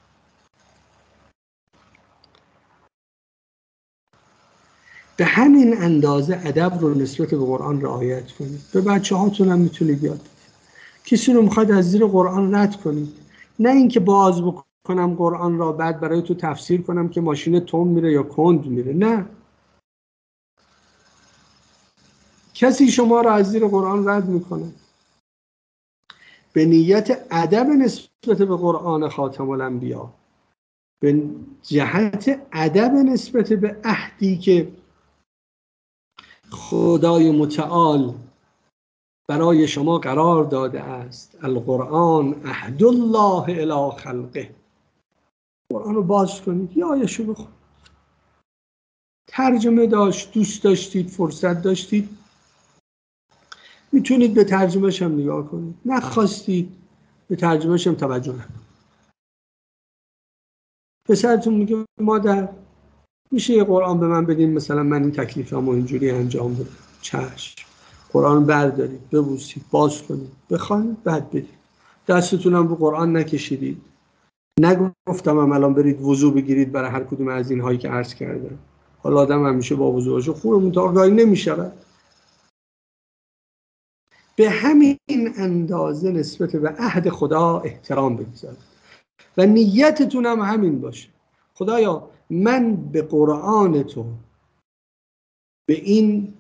به همین اندازه ادب رو نسبت به قرآن رعایت کنید. به بچه هاتون هم میتونید یاد بدید. کسی رو میخواید از زیر قرآن رد کنید، نه اینکه باز بکنم قرآن را بعد برای تو تفسیر کنم که ماشین تون میره یا کند میره، نه. کسی شما را از زیر قرآن رد میکنه، به نیت ادب نسبت به قرآن خاتم الانبیا، به جهت ادب نسبت به عهدی که خدای متعال برای شما قرار داده است، القرآن عهد الله الی خلقه. قرآن رو باز کنید، یا آیه‌شو بخونید. ترجمه داشت، دوست داشتید، فرصت داشتید، میتونید به ترجمه‌ش هم نگاه کنید، نخواستید به ترجمه‌ش هم توجه نکنید. پسرتون میگه مادر میشه یه قرآن به من بدین، مثلا من این تکلیفمو اینجوری انجام بدم. چشم. قرآن بردارید، ببوسید، باز کنید، بخوانید، بعد بدید. دستتونم رو قرآن نکشیدید. نگفتم الان برید وضو بگیرید برای هر کدوم از این هایی که عرض کردم. حالا آدم همیشه با وضو باشه خوبه، متعاقی نمیشود. به همین اندازه نسبت به عهد خدا احترام بگذارید و نیتتون هم همین باشه. خدایا من به قرآن تو، به این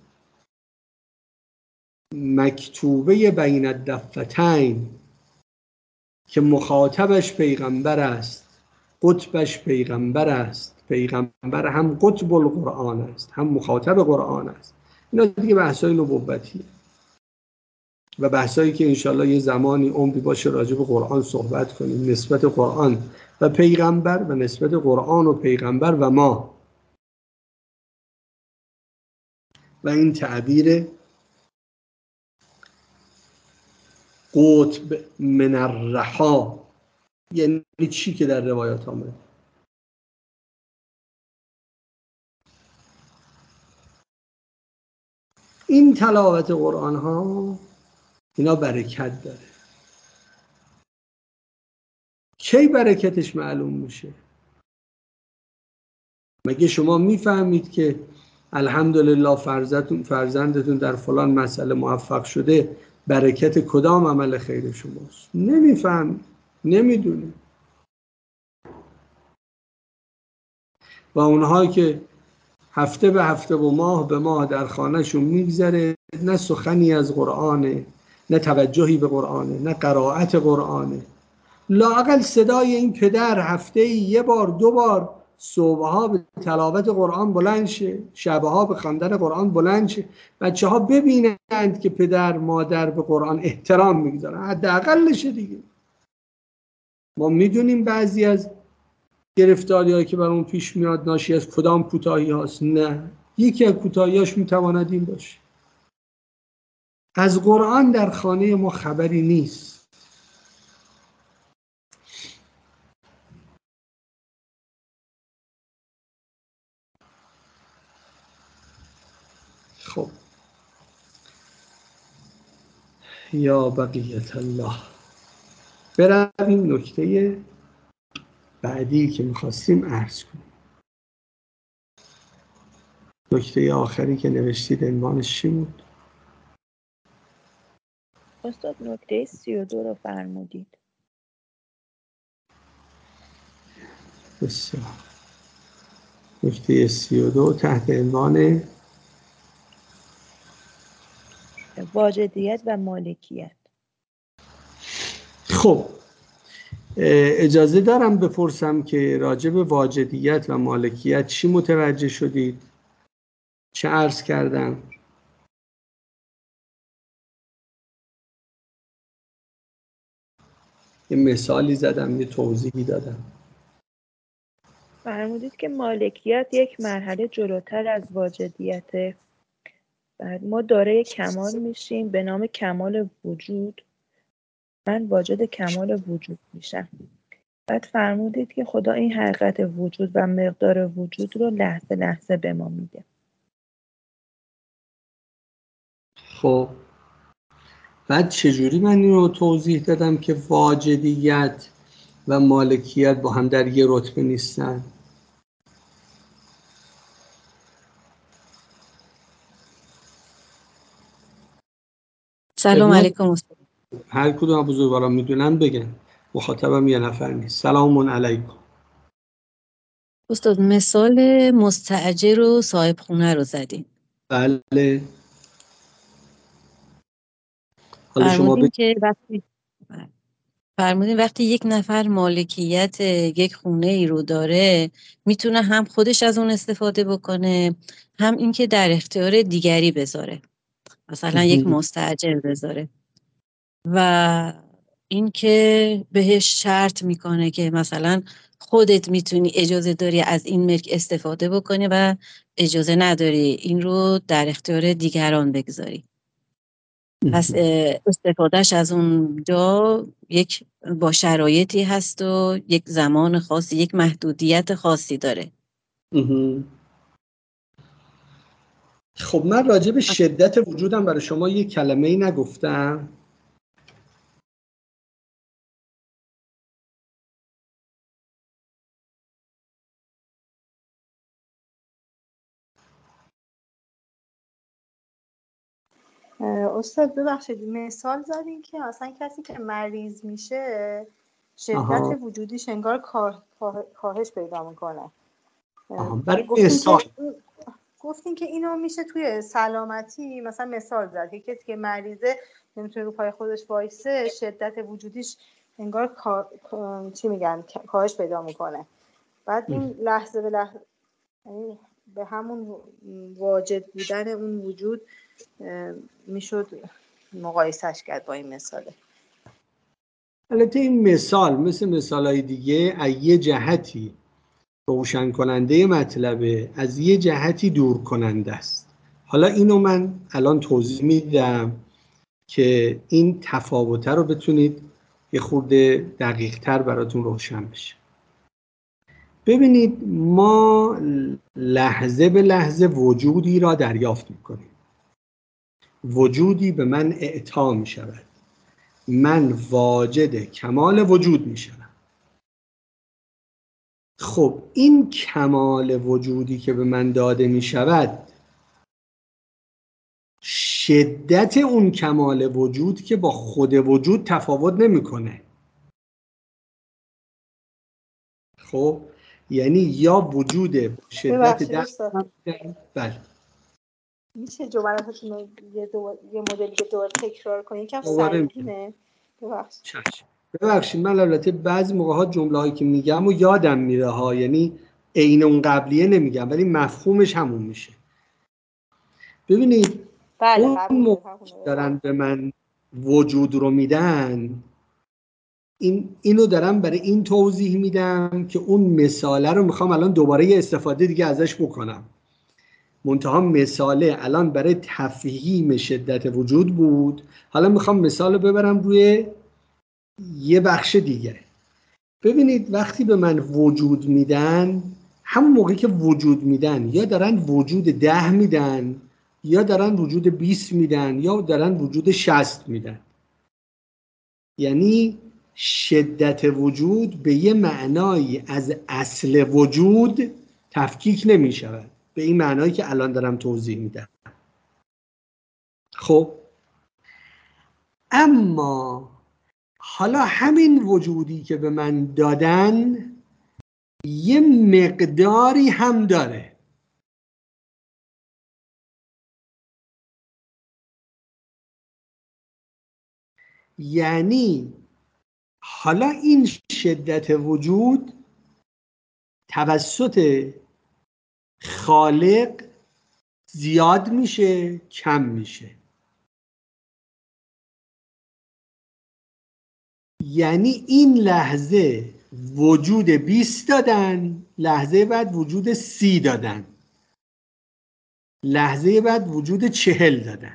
مکتوبه بین الدفتین که مخاطبش پیغمبر است، قطبش پیغمبر است، پیغمبر هم قطب القرآن است هم مخاطب قرآن است، اینا دیگه بحثای نبوتیه. و بحثایی که انشالله یه زمانی عمری باشه راجع به قرآن صحبت کنیم، نسبت قرآن و پیغمبر و نسبت قرآن و پیغمبر و ما و این تعبیر قطب من الرحا یعنی چی که در روایات آمده. این تلاوت قرآن ها اینا برکت داره. کی برکتش معلوم میشه؟ مگه شما میفهمید که الحمدلله فرزندتون در فلان مسئله موفق شده برکت کدام عمل خیر شماست؟ نمیفهم، نمیدونه. و اونهایی که هفته به هفته و ماه به ماه در خانهشون میگذره، نه سخنی از قرآنه، نه توجهی به قرآنه، نه قرائت قرآنه، لااقل صدای این پدر هفته یه بار دو بار صبحها به تلاوت قرآن بلند شه، شبها به خواندن قرآن بلند شه، بچه ها ببینند که پدر مادر به قرآن احترام میگذارن، حداقلشه دیگه. ما میدونیم بعضی از گرفتاری هایی که برامون پیش میاد ناشی از کدام کوتاهی هاست. نه، یکی از کوتاهی هاش میتواند این باشه از قرآن در خانه ما خبری نیست. خب یا بقیت الله، برویم نکته بعدی که میخواستیم عرض کنیم. نکته آخری که نوشتید عنوانش چی بود؟ استاد نکته 32 رو فرمودید. بسیار. نکته 32 تحت عنوان واجدیت و مالکیت. خب اجازه دارم بپرسم که راجع به واجدیت و مالکیت چی متوجه شدید؟ چه عرض کردم؟ یه مثالی زدم، یه توضیحی دادم. فرمودید که مالکیت یک مرحله جلوتر از واجدیته. بعد ما دارای کمال میشیم به نام کمال وجود. من واجد کمال وجود میشم. بعد فرمودید که خدا این حقیقت وجود و مقدار وجود رو لحظه لحظه به ما میده. خب بعد چجوری من این رو توضیح دادم که واجدیت و مالکیت با هم در یه رتبه نیستن؟ سلام علیکم استاد. هر کدوم بزرگواران میدونن بگن، مخاطبم یه نفر نیست. سلام علیکم. استاد مثال مستاجر و صاحب خونه رو زدیم. بله. حالا شما فرمودین وقتی یک نفر مالکیت یک خونه ای رو داره میتونه هم خودش از اون استفاده بکنه، هم اینکه در اختیار دیگری بذاره، مثلا یک مستاجر بذاره، و اینکه بهش شرط میکنه که مثلا خودت میتونی اجازه داری از این ملک استفاده بکنی و اجازه نداری این رو در اختیار دیگران بگذاری. پس استفادهش از اونجا یک با شرایطی هست و یک زمان خاصی، یک محدودیت خاصی داره. خب من راجع به شدت وجودم برای شما یک کلمه ای نگفتم. استاد ببخشید مثال زدین که اصلا کسی که مریض میشه شدت وجودیش انگار کاهش پیدا میکنه. برای مثال گفتین که اینو میشه توی سلامتی مثلا مثال زد که کسی که مریضه نمیتونه رو پای خودش وایسه شدت وجودیش انگار چی میگن کاهش پیدا میکنه. بعد این لحظه به لحظه به همون واجد بودن اون وجود میشد مقایسش کرد با این مثاله. البته این مثال مثل مثالهای دیگه از یه جهتی روشن کننده مطلبه، از یه جهتی دور کننده است. حالا اینو من الان توضیح میدم که این تفاوته رو بتونید یه خورده دقیق تر براتون روشن بشه. ببینید ما لحظه به لحظه وجودی را دریافت میکنیم. وجودی به من اعطا می شود. من واجد کمال وجود می شدم. خب این کمال وجودی که به من داده می شود، شدت اون کمال وجود که با خود وجود تفاوت نمی کنه. خب یعنی یا وجود شدت ببخشید استاد، بله میشه جملاتتون رو یه مدل که دوباره تکرار کنید؟ یکم دوباره میگم. سریعه. ببخشید. چشم. ببخشید من البته بعضی موقع ها جمله هایی که میگم و یادم میره ها، یعنی عین اون قبلیه نمیگم ولی مفهومش همون میشه. ببینید بله اون قبول موقع دارم. دارن به من وجود رو میدن، اینو دارم برای این توضیح میدم که اون مثاله رو میخوام الان دوباره یه استفاده دیگه ازش بکنم. منتها مثاله الان برای تفهیم شدت وجود بود، حالا میخوام مثال رو ببرم روی یه بخش دیگه. ببینید وقتی به من وجود میدن، همون موقعی که وجود میدن یا دارن وجود 10 میدن، یا دارن وجود 20 میدن، یا دارن وجود 60 میدن. یعنی شدت وجود به یه معنایی از اصل وجود تفکیک نمی شود، به این معنایی که الان دارم توضیح میدم. خب اما حالا همین وجودی که به من دادن یه مقداری هم داره. یعنی حالا این شدت وجود توسط خالق زیاد میشه کم میشه. یعنی این لحظه وجود 20 دادن، لحظه بعد وجود 30 دادن، لحظه بعد وجود 40 دادن.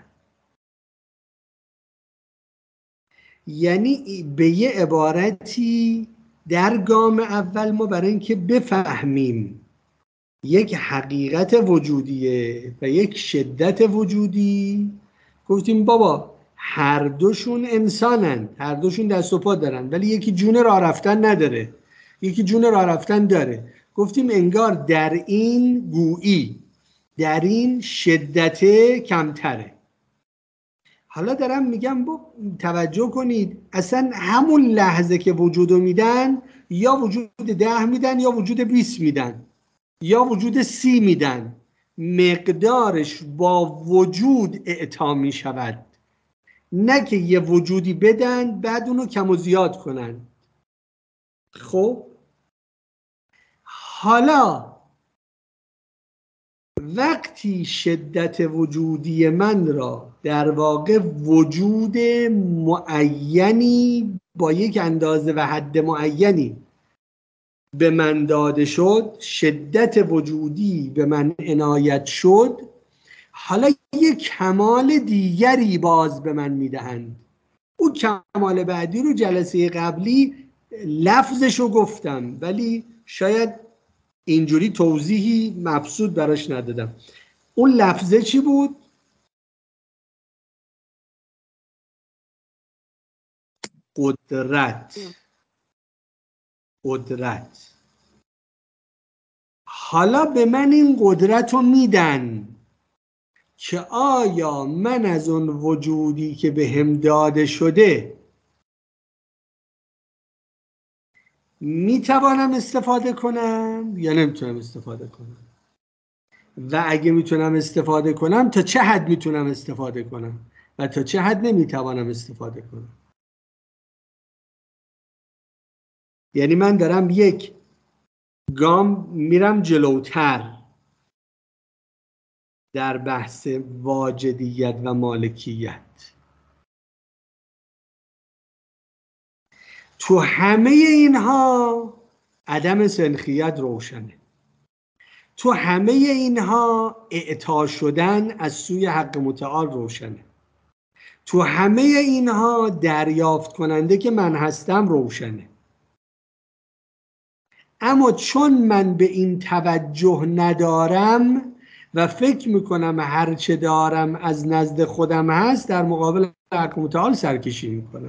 یعنی به یه عبارتی در گام اول ما برای اینکه بفهمیم یک حقیقت وجودیه و یک شدت وجودی، گفتیم بابا هر دوشون انسانن، هر دوشون دست و پا دارن، ولی یکی جون راه رفتن نداره، یکی جون راه رفتن داره. گفتیم انگار در این گویی در این شدت کمتره. حالا دارم میگم توجه کنید، اصلا همون لحظه که وجودو میدن یا وجود 10 میدن یا وجود 20 میدن یا وجود 30 میدن، مقدارش با وجود اعطا می شود، نه که یه وجودی بدن بعد اونو کم و زیاد کنن. خب حالا وقتی شدت وجودی من را در واقع وجود معینی با یک اندازه و حد معینی به من داده شد، شدت وجودی به من عنایت شد، حالا یک کمال دیگری باز به من میدهند. اون کمال بعدی رو جلسه قبلی لفظشو گفتم ولی شاید اینجوری توضیحی مبسوط براش ندادم. اون لفظه چی بود؟ قدرت. حالا به من این قدرت رو میدن که آیا من از اون وجودی که به هم داده شده میتوانم استفاده کنم یا نمیتونم استفاده کنم، و اگه میتونم استفاده کنم تا چه حد میتونم استفاده کنم و تا چه حد نمیتوانم استفاده کنم. یعنی من دارم یک گام میرم جلوتر در بحث واجدیت و مالکیت. تو همه اینها عدم سنخیت روشنه. تو همه اینها اعطا شدن از سوی حق متعال روشنه. تو همه اینها دریافت کننده که من هستم روشنه. اما چون من به این توجه ندارم و فکر میکنم هرچه دارم از نزد خودم هست، در مقابل حق متعال سرکشی میکنم.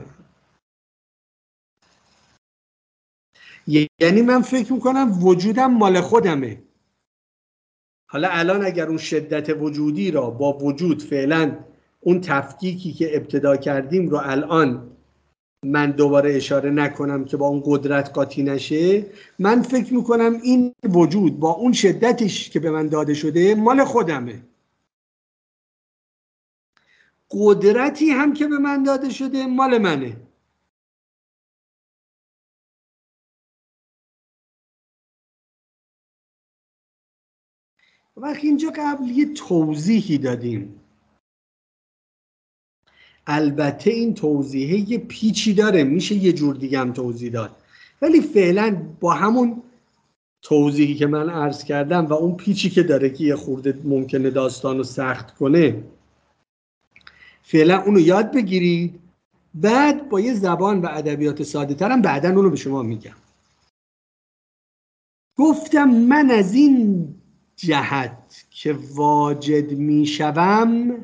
یعنی من فکر میکنم وجودم مال خودمه. حالا الان اگر اون شدت وجودی را با وجود فعلا اون تفکیکی که ابتدا کردیم رو الان من دوباره اشاره نکنم که با اون قدرت قاطی نشه، من فکر میکنم این وجود با اون شدتش که به من داده شده مال خودمه. قدرتی هم که به من داده شده مال منه. وقتی اینجا قبل یه توضیحی دادیم، البته این توضیحه یه پیچی داره، میشه یه جور دیگه هم توضیح داد، ولی فعلا با همون توضیحی که من عرض کردم و اون پیچی که داره که یه خورده ممکنه داستان رو سخت کنه، فعلا اونو یاد بگیرید، بعد با یه زبان و ادبیات ساده ترم بعدن اونو به شما میگم. گفتم من از این جهت که واجد میشوم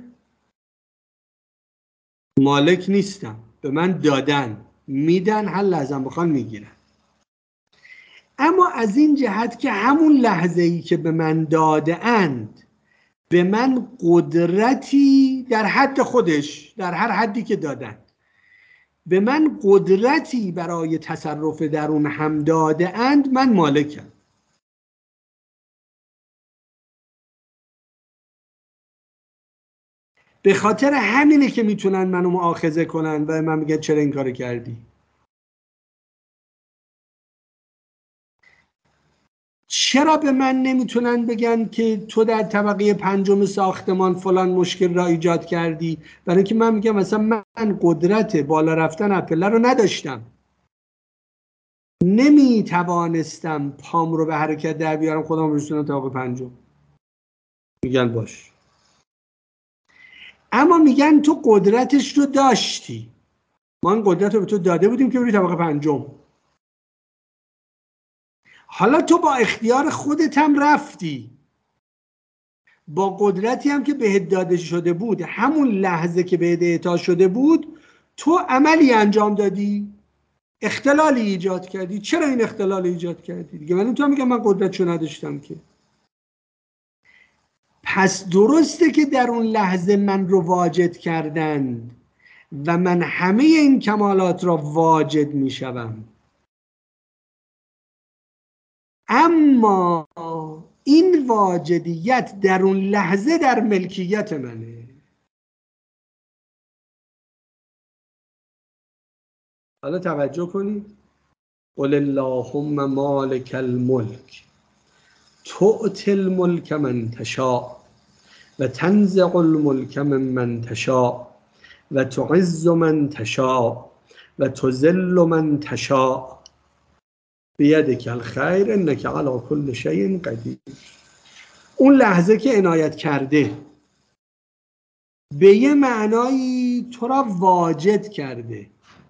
مالک نیستم، به من دادن، میدن، هر لحظه بخوان میگیرن. اما از این جهت که همون لحظه‌ای که به من داده اند به من قدرتی در حد خودش، در هر حدی که دادن، به من قدرتی برای تصرف در اون هم داده اند، من مالکم. به خاطر همینه که میتونن منو مؤاخذه کنن و من میگن چرا این کارو کردی. چرا به من نمیتونن بگن که تو در طبقه 5 ساختمان فلان مشکل را ایجاد کردی؟ برای اینکه من میگم مثلا من قدرت بالا رفتن اپله رو نداشتم، نمیتوانستم پام رو به حرکت در بیارم، خودم برسونم طبقه 5. میگن باش. اما میگن تو قدرتش رو داشتی، ما این قدرت رو به تو داده بودیم که بری طبقه 5. حالا تو با اختیار خودت هم رفتی، با قدرتی هم که بهت داده شده بود، همون لحظه که بهت اعطا شده بود تو عملی انجام دادی، اختلالی ایجاد کردی. چرا این اختلال ایجاد کردی؟ دیگه من نمیتونم میگم من قدرتشو نداشتم که. پس درسته که در اون لحظه من رو واجد کردن و من همه این کمالات را واجد میشوم، اما این واجدیت در اون لحظه در ملکیت منه. حالا توجه کنید. قل اللهم مالک الملک تؤتی الملک من تشاء و تنزع الملک ممن تشاء و تعز من تشاء و تذل من تشاء بیدک الخیر انک علی کل شیء قدیر. اون لحظه که عنایت کرده به یه معنایی تو را واجد کرده،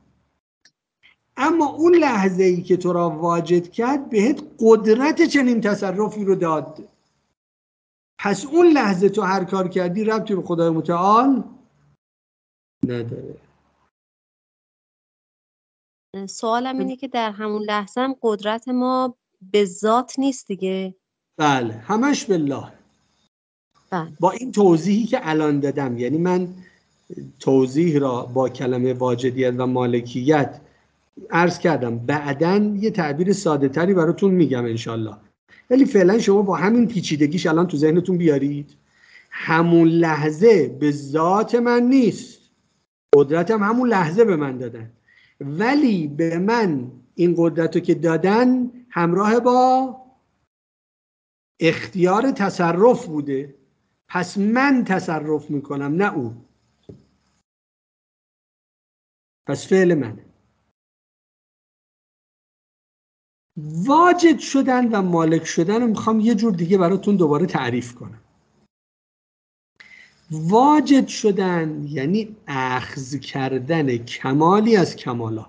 اما اون لحظه ای که تو را واجد کرد بهت قدرت چنین تصرفی رو داد. پس اون لحظه تو هر کار کردی ربطی به خدای متعال نداره. سوالم اینه که در همون لحظه هم قدرت ما به ذات نیست دیگه؟ بله، همش بالله. بله. با این توضیحی که الان دادم، یعنی من توضیح را با کلمه واجدیت و مالکیت عرض کردم، بعدن یه تعبیر ساده تری براتون میگم انشالله، ولی فعلا شما با همین پیچیدگیش الان تو ذهنتون بیارید. همون لحظه به ذات من نیست، قدرتم همون لحظه به من دادن، ولی به من این قدرت رو که دادن همراه با اختیار تصرف بوده، پس من تصرف میکنم نه او. پس فعل منه. واجد شدن و مالک شدن رو میخوام یه جور دیگه براتون دوباره تعریف کنم. واجد شدن یعنی اخذ کردن کمالی از کمالات.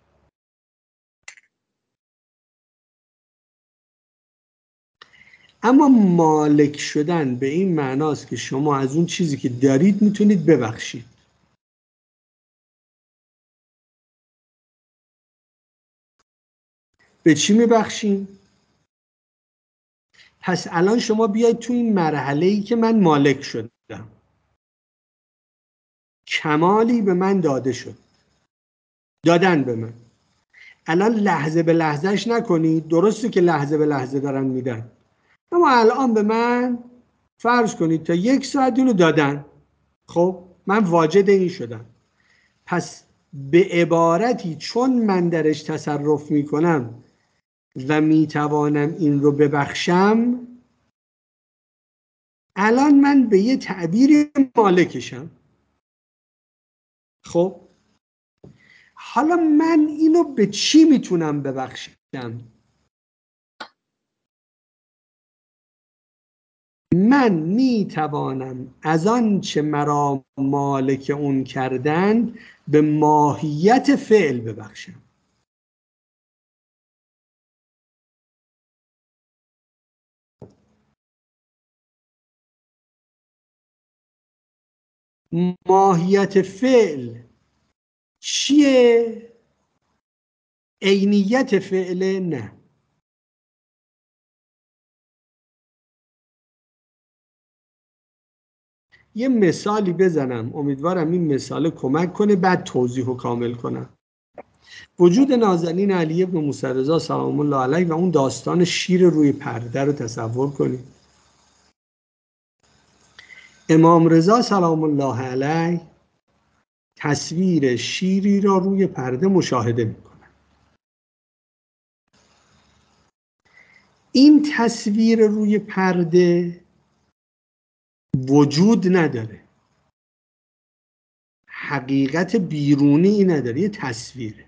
اما مالک شدن به این معناست که شما از اون چیزی که دارید میتونید ببخشید. به چی میبخشیم؟ پس الان شما بیاید تو این مرحله‌ای که من مالک شدم، کمالی به من داده شد، دادن به من. الان لحظه به لحظهش نکنید، درسته که لحظه به لحظه دارن میدن، اما الان به من فرض کنید تا 1 ساعت اینو دادن. خب من واجد این شدم. پس به عبارتی چون من درش تصرف میکنم و میتوانم این رو ببخشم، الان من به یه تعبیری مالکشم. خب حالا من اینو به چی میتونم ببخشم؟ من میتوانم از آن چه مرا مالک اون کردن به ماهیت فعل ببخشم. ماهیت فعل چیه؟ عینیت فعل؟ نه. یه مثالی بزنم، امیدوارم این مثال کمک کنه، بعد توضیح و کامل کنم. وجود نازنین علی بن موسی رضا سلام الله علیه و اون داستان شیر روی پرده رو تصور کنید. امام رضا سلام الله علیه تصویر شیری را روی پرده مشاهده میکنه. این تصویر روی پرده وجود نداره، حقیقت بیرونی نداره، یه تصویره.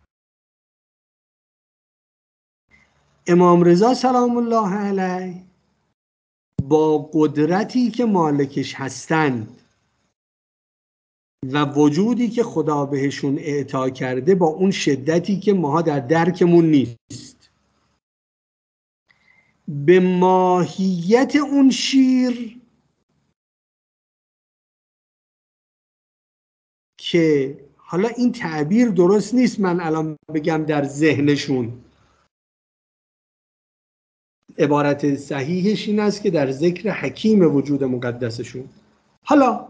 امام رضا سلام الله علیه با قدرتی که مالکش هستند و وجودی که خدا بهشون اعطا کرده، با اون شدتی که ماها در درکمون نیست، به ماهیت اون شیر که حالا این تعبیر درست نیست من الان بگم در ذهنشون، عبارت صحیحش این است که در ذکر حکیم وجود مقدسشون. حالا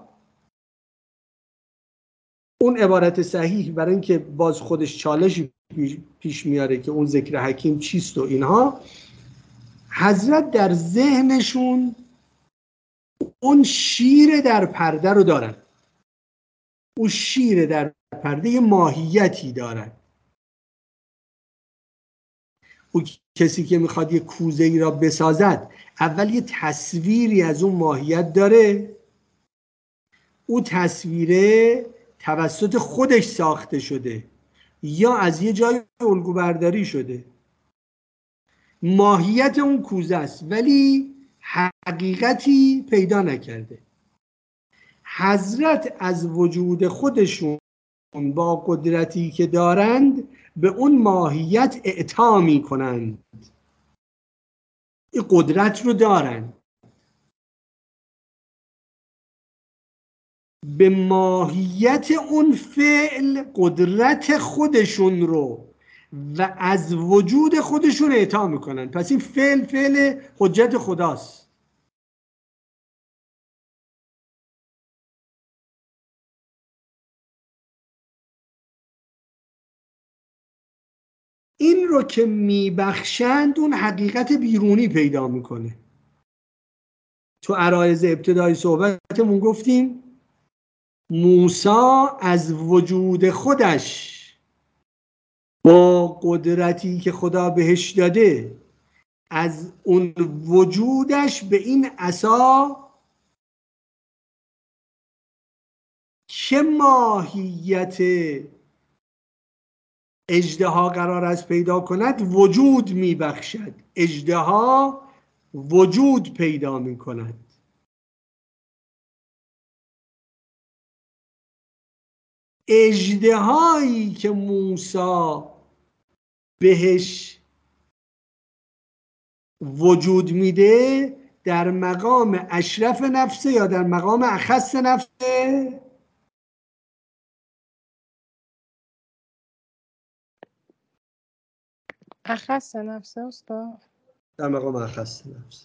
اون عبارت صحیح برای اینکه باز خودش چالشی پیش میاره که اون ذکر حکیم چیست و اینها، حضرت در ذهنشون اون شیر در پرده رو دارن. اون شیر در پرده یه ماهیتی دارن. اون کسی که میخواد یه کوزه ای را بسازد، اول یه تصویری از اون ماهیت داره. اون تصویره توسط خودش ساخته شده یا از یه جای الگو برداری شده. ماهیت اون کوزه است ولی حقیقتی پیدا نکرده. حضرت از وجود خودشون با قدرتی که دارند به اون ماهیت اعطا می کنند. این قدرت رو دارند، به ماهیت اون فعل قدرت خودشون رو و از وجود خودشون اعطا میکنن. پس این فعل حجت خداست. این رو که میبخشند اون حقیقت بیرونی پیدا میکنه. تو عرایض ابتدای صحبتمون گفتیم موسی از وجود خودش با قدرتی که خدا بهش داده، از اون وجودش به این عصا چه ماهیت اژدها قرار است پیدا کند وجود میبخشد. اژدها وجود پیدا میکند. اژدهایی که موسی بهش وجود میده در مقام اشرف نفسه یا در مقام اخص نفسه؟ اخص نفسه استاد. در مقام اخص نفسه.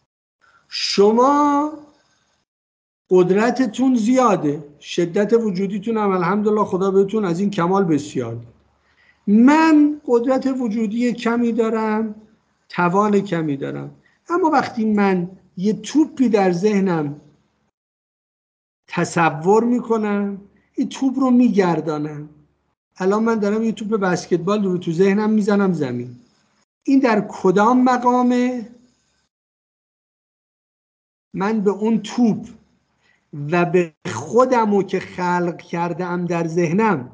شما قدرتتون زیاده، شدت وجودیتون هم الحمدلله خدا بهتون از این کمال بسیار داد. من قدرت وجودی کمی دارم، توان کمی دارم، اما وقتی من یه توپی در ذهنم تصور میکنم، این توپ رو میگردانم. الان من دارم یه توپ بسکتبال رو تو ذهنم میزنم زمین. این در کدام مقامه؟ من به اون توپ و به خودمو که خلق کردم در ذهنم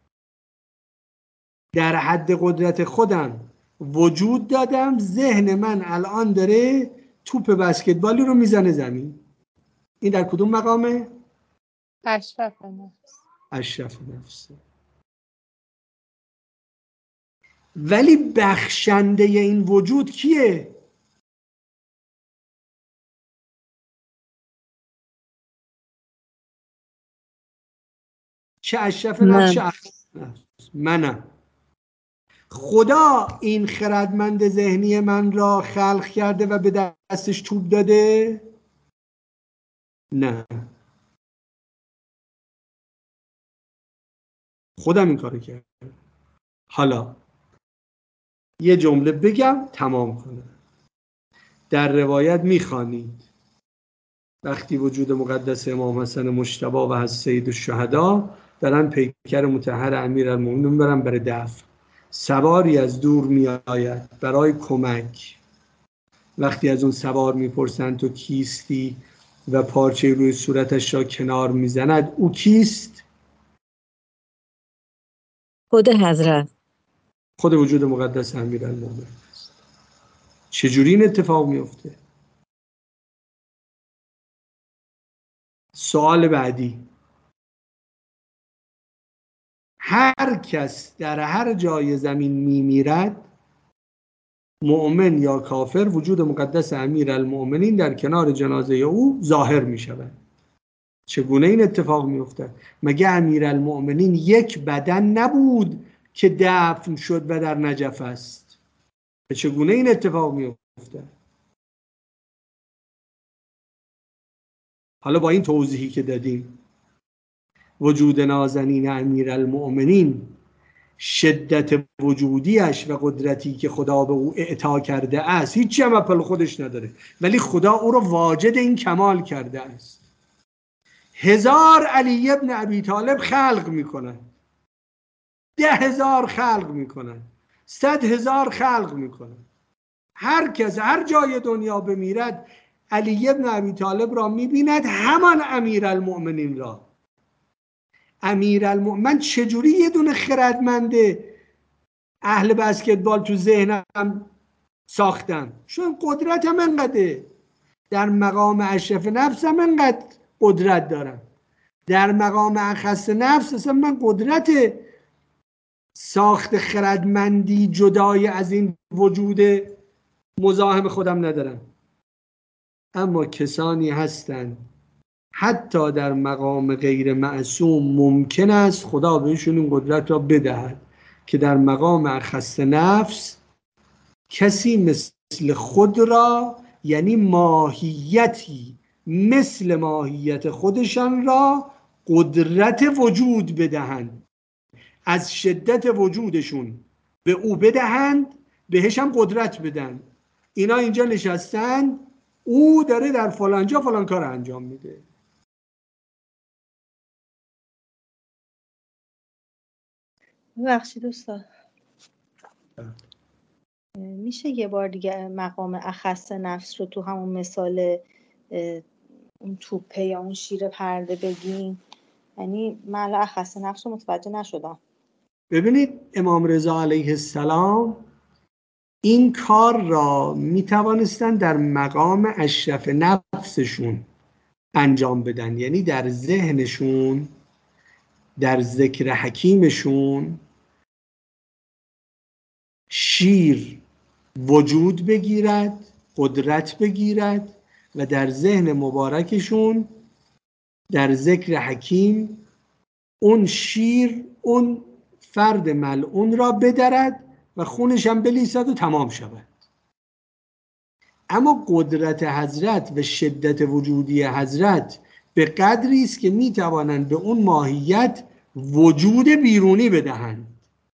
در حد قدرت خودم وجود دادم. ذهن من الان داره توپ بسکتبالی رو میزنه زمین. این در کدوم مقامه؟ اشرف نفس. اشرف نفسه. ولی بخشنده این وجود کیه؟ چه اشرف نفس چه اخص نفس؟ منم. خدا این خردمند ذهنی من را خلق کرده و به دستش توپ داده؟ نه، خودم این کارو کردم. حالا یه جمله بگم تمام کنم. در روایت میخوانید وقتی وجود مقدس امام حسن مجتبی و از سید الشهدا دارن پیکر مطهر امیرالمومنین میبرن برای دفن، سواری از دور میآید برای کمک. وقتی از اون سوار میپرسند تو کیستی و پارچه روی صورتش را کنار میزند، او کیست؟ خود حضرت، خود وجود مقدس امیرالمومنین است. چجوری این اتفاق میفته؟ سوال بعدی. هر کس در هر جای زمین میمیرد، مؤمن یا کافر، وجود مقدس امیرالمؤمنین در کنار جنازه او ظاهر می شود. چگونه این اتفاق می افتد؟ مگه امیرالمؤمنین یک بدن نبود که دفن شد و در نجف است؟ چگونه این اتفاق می افتد؟ حالا با این توضیحی که دادیم، وجود نازنین امیرالمؤمنین، شدت وجودیش و قدرتی که خدا به او اعطا کرده است هیچی هم اپل خودش نداره، ولی خدا او رو واجد این کمال کرده است. 1000 علی ابن ابی طالب خلق میکنن، 10,000 خلق میکنن، 100,000 خلق میکنن. هر کس هر جای دنیا بمیرد علی ابن ابی طالب را میبیند، همان امیرالمؤمنین را. من چجوری یه دونه خردمنده اهل بسکتبال تو ذهنم ساختم؟ چون قدرتم انقدره. در مقام اشرف نفسم انقدر قدرت دارم، در مقام اخص نفس اصلا من قدرت ساخت خردمندی جدای از این وجود مزاحم خودم ندارم. اما کسانی هستند حتی در مقام غیر معصوم ممکن است خدا بهشون این قدرت را بدهد که در مقام اخص نفس کسی مثل خود را، یعنی ماهیتی مثل ماهیت خودشان را قدرت وجود بدهند، از شدت وجودشون به او بدهند، بهش هم قدرت بدن. اینا اینجا نشستن، او داره در فلانجا فلان کار انجام میده. ببخشید استاد، میشه یه بار دیگه مقام اخص نفس رو تو همون مثال اون توپه یا اون شیر پرده بگین؟ یعنی من اخص نفس رو متوجه نشدم. ببینید امام رضا علیه السلام این کار را می توانستن در مقام اشرف نفسشون انجام بدن، یعنی در ذهنشون، در ذکر حکیمشون شیر وجود بگیرد، قدرت بگیرد و در ذهن مبارکشون در ذکر حکیم اون شیر اون فرد ملعون را بدرد و خونش هم بلیسد و تمام شود. اما قدرت حضرت و شدت وجودی حضرت به قدری است که می توانند به اون ماهیت وجود بیرونی بدهند.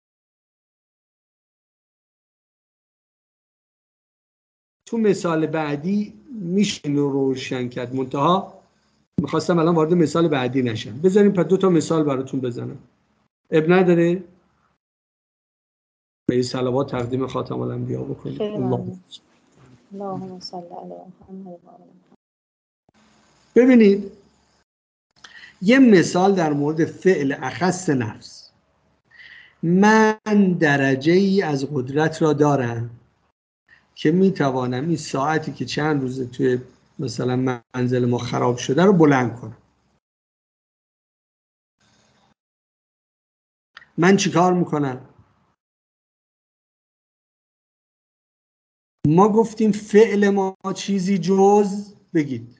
تو مثال بعدی میشه اینو روشن کرد، منتها میخواستم الان وارد مثال بعدی نشم. بذاریم پس 2 مثال براتون بزنم. اب نداره؟ به این صلوات تقدیم خاتم الانبیا بکنیم. خیلی ممنون. اللهم صل علی محمد. ببینید یه مثال در مورد فعل اخص نفس. من درجه ای از قدرت را دارم که میتوانم این ساعتی که چند روزه توی مثلا منزل ما خراب شده رو بلند کنم. من چیکار میکنم؟ ما گفتیم فعل ما چیزی جز بگید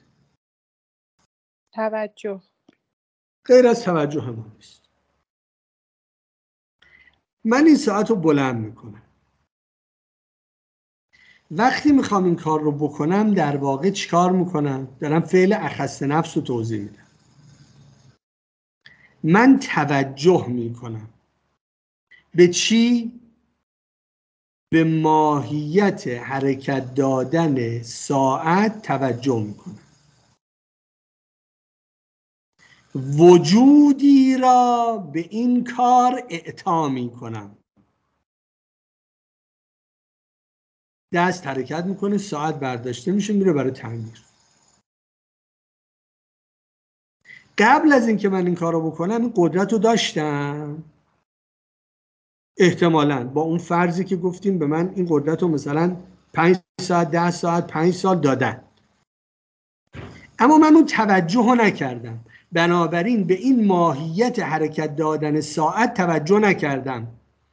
توجه. غیر از توجه ما نیست. من این ساعت رو بلند میکنم. وقتی میخوام این کار رو بکنم در واقع چیکار میکنم؟ دارم فعل اخص نفس رو توضیح میدم. من توجه میکنم به چی؟ به ماهیت حرکت دادن ساعت توجه میکنم. وجودی را به این کار اعطا میکنم. دست حرکت میکنه، ساعت برداشته میشه میره برای تعمیر. قبل از اینکه من این کار رو بکنم این قدرت رو داشتم؟ احتمالاً با اون فرضی که گفتیم به من این قدرت رو مثلا 5 ساعت 10 ساعت 5 سال دادن، اما من اون توجه رو نکردم. بنابراین به این ماهیت حرکت دادن ساعت توجه نکردم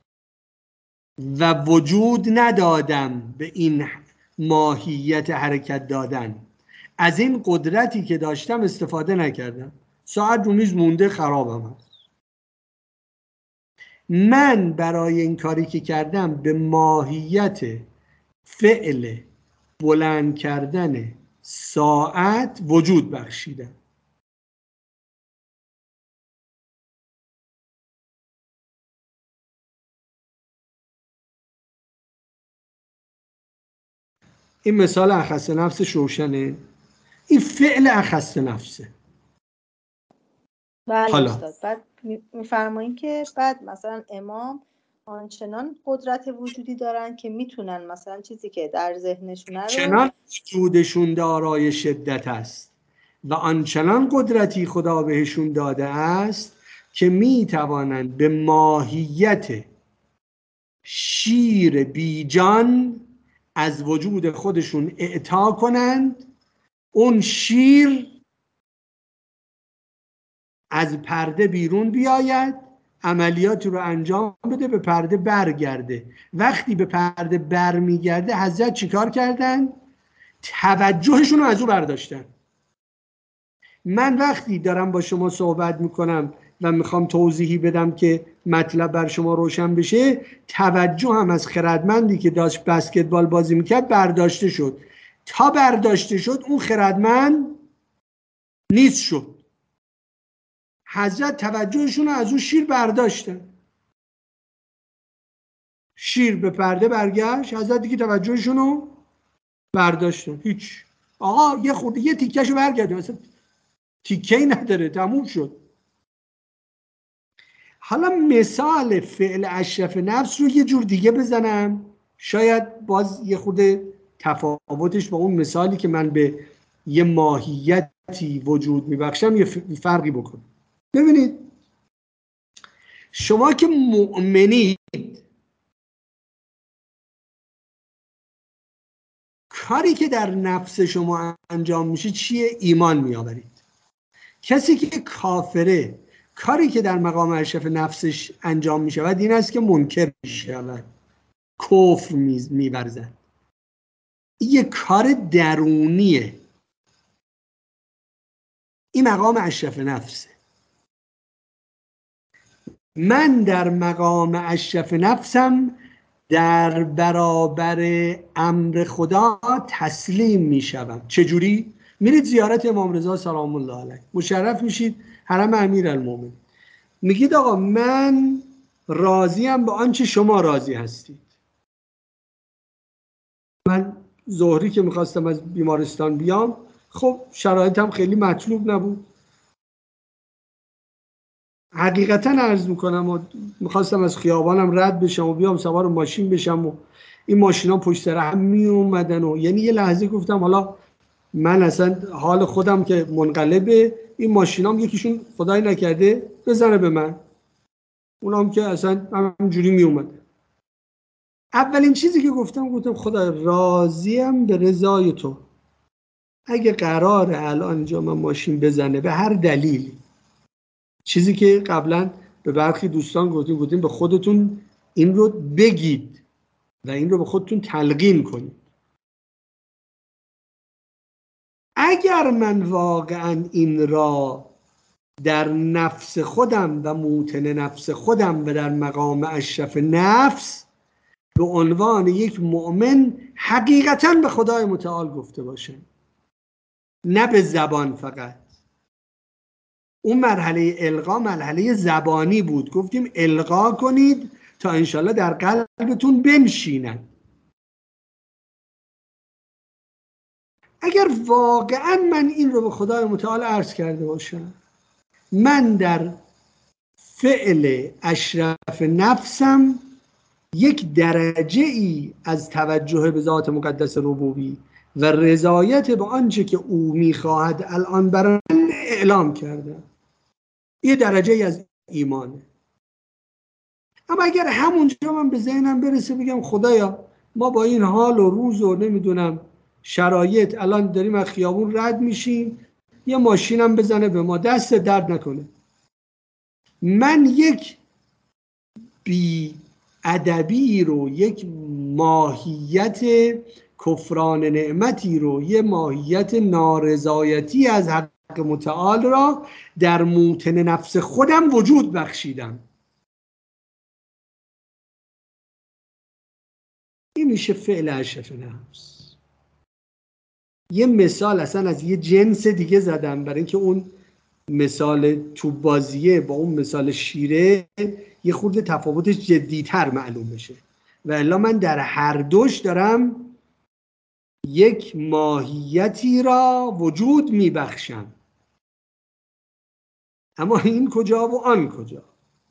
و وجود ندادم به این ماهیت حرکت دادن. از این قدرتی که داشتم استفاده نکردم. ساعت رو میز مونده، خرابم هست. من برای این کاری که کردم به ماهیت فعل بلند کردن ساعت وجود بخشیدم. این مثال اخص نفسش روشنه. این فعل اخص نفسه. بله حالا استاد. بعد میفرمایین که بعد مثلا امام آنچنان قدرت وجودی دارن که میتونن مثلا چیزی که در ذهنشونه رو چنان وجودشون دارای شدت است و آنچنان قدرتی خدا بهشون داده است که میتوانند به ماهیت شیر بیجان از وجود خودشون اعطا کنند. اون شیر از پرده بیرون بیاید، عملیاتی رو انجام بده، به پرده برگرده. وقتی به پرده برمیگرده حضرت چیکار کردن؟ توجهشون رو از او برداشتن. من وقتی دارم با شما صحبت میکنم و میخوام توضیحی بدم که مطلب بر شما روشن بشه، توجه هم از خردمندی که داشت بسکتبال بازی میکرد برداشته شد. تا برداشته شد اون خردمند نیست شد. حضرت توجهشون رو از اون شیر برداشتن. شیر به پرده برگشت، حضرت دیگه توجهشون رو برداشتن. هیچ. آقا یه خورده یه تیکهشو برگرده، مثلا تیکه‌ای نداره، تموم شد. حالا مثال فعل اشرف نفس رو یه جور دیگه بزنم، شاید باز یه خورده تفاوتش با اون مثالی که من به یه ماهیتی وجود میبخشم یه فرقی بکنه. ببینید شما که مؤمنید، کاری که در نفس شما انجام میشه چیه؟ ایمان میآورید. کسی که کافره، کاری که در مقام اشرف نفسش انجام میشود این است که منکر میشود، کفر میورزد. این یه کار درونیه، این مقام اشرف نفسه. من در مقام اشرف نفسم در برابر امر خدا تسلیم میشوم. چجوری؟ میرید زیارت امام رضا سلام الله علیه، مشرف میشید حرم امیرالمومنین، میگید آقا من راضیم به آنچه شما راضی هستید. من ظهری که میخواستم از بیمارستان بیام، خب شرایطم خیلی مطلوب نبود، حقیقتا عرض میکنم، و میخواستم از خیابانم رد بشم و بیام سوار ماشین بشم و این ماشینا پشت سر هم میومدن و یعنی یه لحظه گفتم حالا من اصلا حال خودم که منقلبه، این ماشینام یکیشون خدای نکرده بزنه به من، اونام که اصلا همینجوری میومد. اولین چیزی که گفتم خدا راضیم به رضای تو. اگه قراره الان اینجا من ماشین بزنه به هر دلیلی، چیزی که قبلا به برخی دوستان گفتیم به خودتون این رو بگید و این رو به خودتون تلقین کنید. اگر من واقعا این را در نفس خودم و موطن نفس خودم و در مقام اشرف نفس به عنوان یک مؤمن حقیقتا به خدای متعال گفته باشم، نه به زبان فقط. اون مرحله القا مرحله زبانی بود، گفتیم القا کنید تا انشالله در قلبتون بنشینن. اگر واقعا من این رو به خدای متعال عرض کرده باشم، من در فعل اشرف نفسم یک درجه ای از توجه به ذات مقدس ربوبی و رضایت به آنچه که او میخواهد الان برای من اعلام کرده، یه درجه ای از ایمانه. اما اگر همونجا من به ذهنم برسه بگم خدایا ما با این حال و روز و نمیدونم شرایط الان داریم از خیابون رد میشیم، یه ماشینم بزنه به ما، دست درد نکنه، من یک بی ادبی رو، یک ماهیت کفران نعمتی رو، یه ماهیت نارضایتی از حق متعال را در موطن نفس خودم وجود بخشیدم. این میشه فعل اشرف نفس. یه مثال اصلا از یه جنس دیگه زدم برای اینکه اون مثال تو بازیه با اون مثال شیره یه خورده تفاوتش جدیتر معلوم بشه، و الا من در هر دوش دارم یک ماهیتی را وجود میبخشم. اما این کجا و آن کجا؟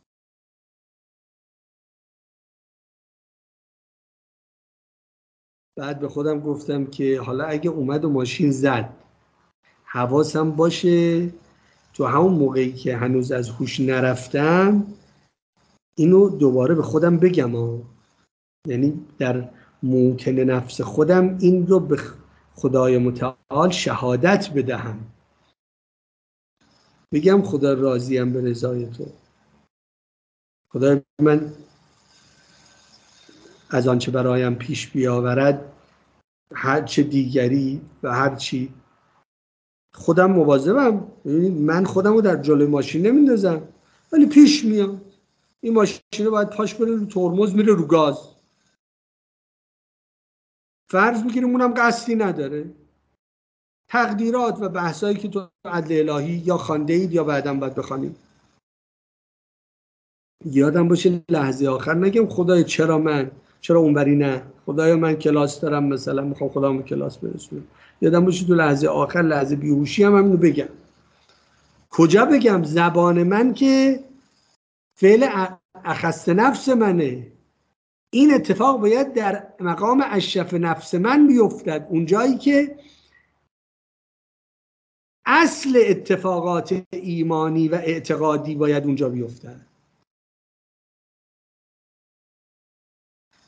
بعد به خودم گفتم که حالا اگه اومد و ماشین زد، حواسم باشه تو همون موقعی که هنوز از هوش نرفتم اینو دوباره به خودم بگم یعنی در موطن نفس خودم این رو به خدای متعال شهادت بدهم، بگم خدا راضیم به رضای تو. خدای من از آنچه برایم پیش بیاورد، هر چه دیگری و هر چی، خودم مواظبم. من خودم رو در جلوی ماشین نمیندازم، ولی پیش میام این ماشین رو باید پاش بره رو ترمز، میره رو گاز، فرض میگیریم اونم قصدی نداره. تقدیرات و بحثایی که تو عدل الهی یا خوانده اید یا بعداً باید بخوانید، یادم باشه لحظه آخر نگم خدای چرا اونوری نه، خدایا من کلاس دارم مثلا میخوام خدامو کلاس برسونم. یادم باشه تو لحظه آخر، لحظه بیهوشی هم اینو بگم. کجا بگم؟ زبان من که فعل اخص نفس منه. این اتفاق باید در مقام اشرف نفس من بیفتد، اونجایی که اصل اتفاقات ایمانی و اعتقادی باید اونجا بیفتد.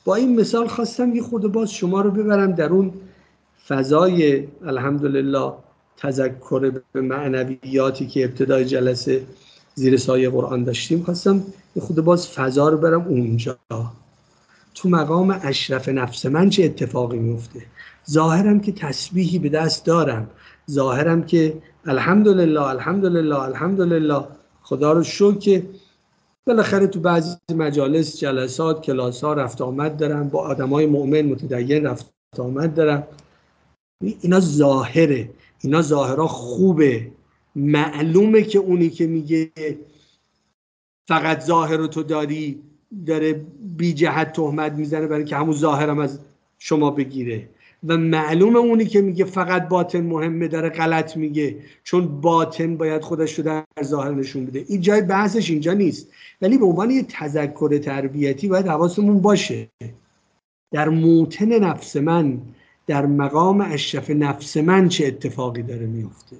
با این مثال خواستم یه خود باز شما رو ببرم در اون فضای الحمدلله تذکر به معنویاتی که ابتدای جلسه زیر سایه قرآن داشتیم. خواستم یه خود باز فضا رو برم اونجا. تو مقام اشرف نفس من چه اتفاقی میفته؟ ظاهرم که تسبیحی به دست دارم، ظاهرم که الحمدلله الحمدلله الحمدلله، خدا رو شکر که بالاخره تو بعضی مجالس، جلسات، کلاس‌ها رفت آمد دارم، با آدمای مؤمن متدین رفت آمد دارم. اینا ظاهره، اینا ظاهرها خوبه. معلومه که اونی که میگه فقط ظاهر تو داری داره بی جهت تهمت میزنه برای که همون ظاهرم از شما بگیره، و معلومه اونی که میگه فقط باطن مهمه داره غلط میگه، چون باطن باید خودش رو در ظاهر نشون بده. این جای بحثش اینجا نیست، ولی به عنوان یه تذکر تربیتی باید حواسمون باشه در موطن نفس من، در مقام اشرف نفس من چه اتفاقی داره میفته.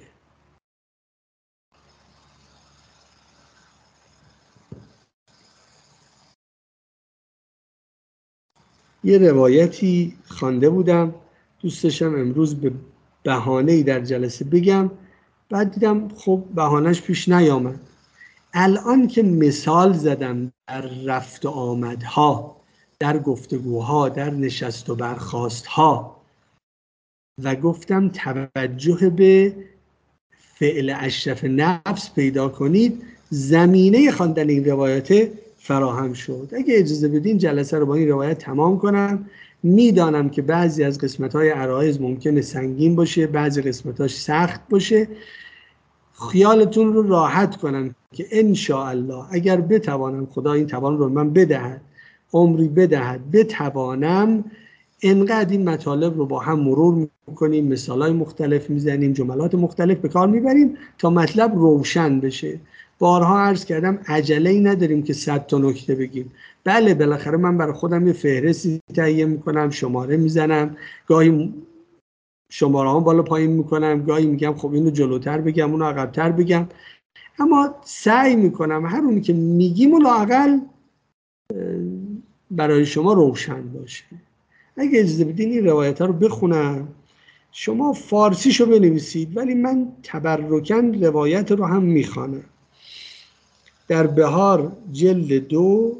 یه روایتی خوانده بودم، دوست داشتم امروز به بهانه‌ای در جلسه بگم، بعد دیدم خب بهانه‌اش پیش نیامد. الان که مثال زدم در رفت و آمدها، در گفتگوها، در نشست و برخاستها، و گفتم توجه به فعل اشرف نفس پیدا کنید، زمینه خواندن این روایت فراهم شد. اگه اجازه بدین جلسه رو با این روایت تمام کنم. میدانم که بعضی از قسمت‌های عرایض ممکنه سنگین باشه، بعضی قسمت‌هاش سخت باشه. خیالتون رو راحت کنم که ان شاء الله اگر بتوانم، خدا این توان رو من بدهد، عمری بدهد، بتوانم انقدر این مطالب رو با هم مرور میکنیم، مثالای مختلف میزنیم، جملات مختلف به کار میبریم تا مطلب روشن بشه. بارها عرض کردم عجله‌ای نداریم که 100 تا نکته بگیم. بله بالاخره من برای خودم یه فهرستی تهیه میکنم، شماره میزنم، گاهی شماره ها بالا پایین میکنم، گاهی میگم خب اینو جلوتر بگم اونو عقب‌تر بگم، اما سعی میکنم هر اونی که میگیم اون لااقل برای شما روشن باشه. اگه اجازه بدین این روایت ها رو بخونم، شما فارسیشو بنویسید ولی من تبرکاً روایت رو هم میخوانم. در بهار جلد 2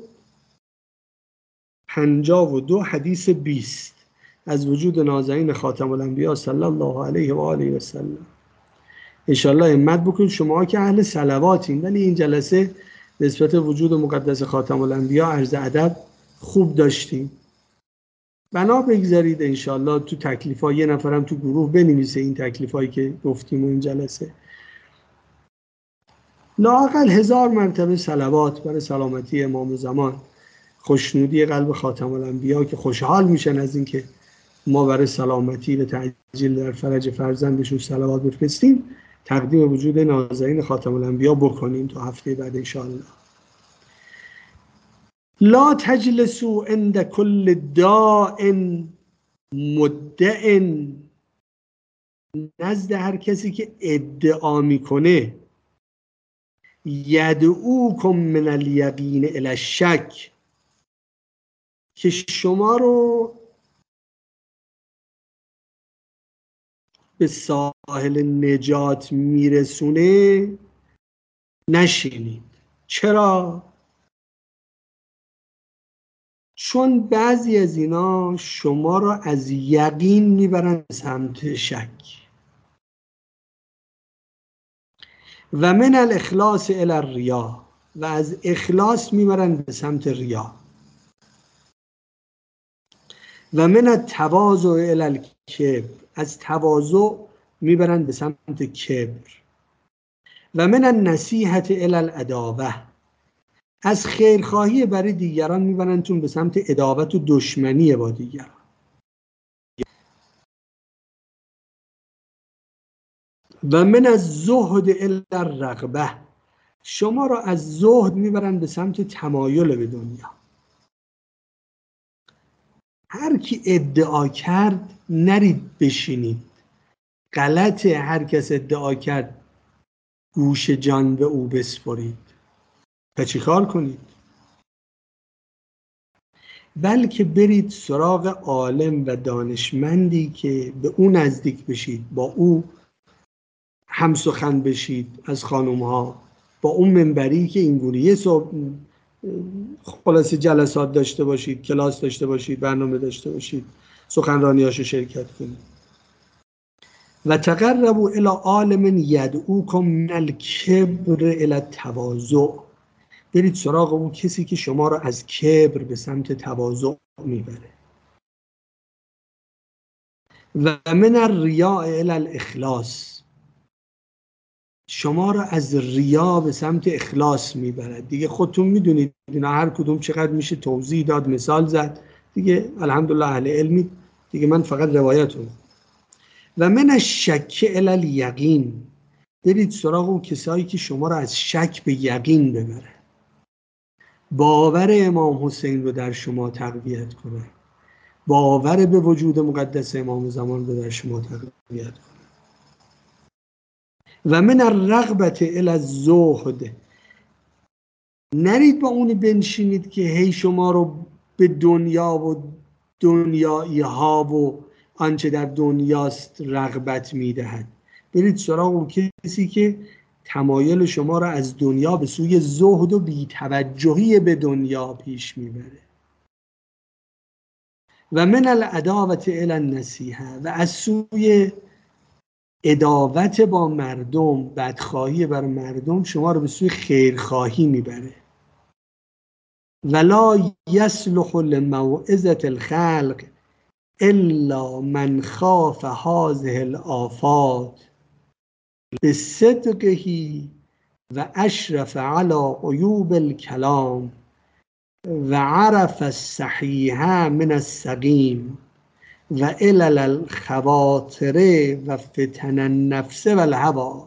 52 حدیث 20 از وجود نازنین خاتم الانبیا صلی الله علیه و آله و سلم. انشالله همت بکنید شما که اهل صلواتین، ولی این جلسه نسبت وجود مقدس خاتم الانبیا عرض ادب خوب داشتیم. بنا بگذارید انشالله تو تکلیف‌ها یه نفرم تو گروه بنویسه این تکلیف‌هایی که گفتیم و این جلسه لااقل 1000 مرتبه صلوات برای سلامتی امام زمان، خوشنودی قلب خاتم الانبیا که خوشحال میشن از اینکه ما برای سلامتی و تعجیل در فرج فرزندشون صلوات بفرستیم، تقدیم وجود نازنین خاتم الانبیا بکنیم تا هفته بعد انشاءالله. لا تجلسوا عند كل داء مدع، نزد هر کسی که ادعا میکنه یدعوکم من الیقین الی الشک، که شما رو به ساحل نجات میرسونه، نشینید. چرا؟ چون بعضی از اینا شما را از یقین میبرن به سمت شک. و من الاخلاص الی الریا، و از اخلاص میبرن به سمت ریا. و من التواضع الی الکبر، از تواضع میبرن به سمت کبر. و من النصیحة الی العداوه، از خیرخواهی برای دیگران میبرنتون به سمت عداوت و دشمنی با دیگران. و من از زهد الی الرغبه، شما را از زهد میبرن به سمت تمایل به دنیا. هر کی ادعا کرد نرید بشینید. غلطه هر کس ادعا کرد گوش جان به او بسپرید. و چی کار کنید؟ بلکه برید سراغ عالم و دانشمندی که به او نزدیک بشید، با او همسخن بشید از خانم ها، با اون منبری که اینگونه خلاصه جلسات داشته باشید، کلاس داشته باشید، برنامه داشته باشید، سخنرانیاشو شرکت کنید. و تقربوا الی عالم یدعوکم من الکبر الی التواضع، برید سراغ اون کسی که شما را از کبر به سمت تواضع میبره. و من الریا الی الاخلاص، شما را از ریا به سمت اخلاص میبرد. دیگه خودتون میدونید اینا هر کدوم چقدر میشه توضیح داد، مثال زد دیگه. الحمدلله اهل علمی دیگه، من فقط روایتون. و من الشک الی الیقین، برید سراغ اون کسایی که شما را از شک به یقین ببره، باور امام حسین رو در شما تقویت کنه، باور به وجود مقدس امام زمان رو در شما تقویت کنه. و من الرغبت الی الزهد، نرید با اونی بنشینید که هی شما رو به دنیا و دنیایی ها و آنچه در دنیاست رغبت میدهد. برید سراغ اون کسی که تمایل شما را از دنیا به سوی زهد و بی‌توجهی به دنیا پیش میبره. و من العداوة الی النصیحة، و از سوی عداوت با مردم، بدخواهی بر مردم، شما رو به سوی خیرخواهی میبره. ولا یصلح لموعظة الخلق الا من خاف هذه الآفات بصدقه و اشرف علی عیوب الکلام و عرف الصحیح من السقیم و علل الخواطر و فتن النفس و الهوی.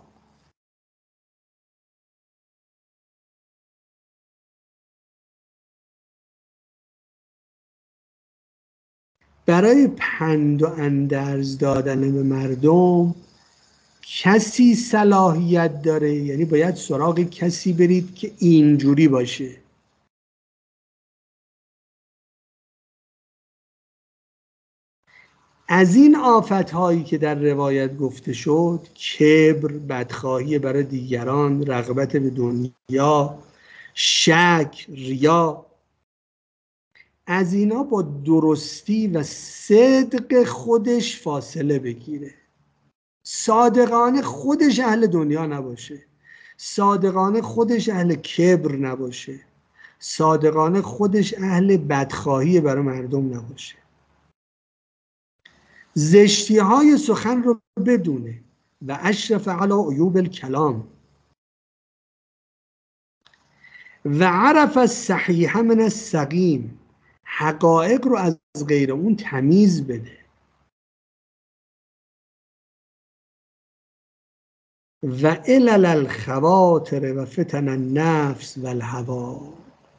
برای پند و اندرز دادن به مردم کسی صلاحیت داره، یعنی باید سراغ کسی برید که اینجوری باشه. از این آفت‌هایی که در روایت گفته شد، کبر، بدخواهی برای دیگران، رغبت به دنیا، شک، ریا، از اینا با درستی و صدق خودش فاصله بگیره. صادقانه خودش اهل دنیا نباشه، صادقانه خودش اهل کبر نباشه، صادقانه خودش اهل بدخواهی برای مردم نباشه. زشتی های سخن رو بدونه و اشرف علی عیوب الکلام و عرف الصحیح من السقیم، حقایق رو از غیر اون تمیز بده. و علل الخواطر و فتن النفس و الهوی،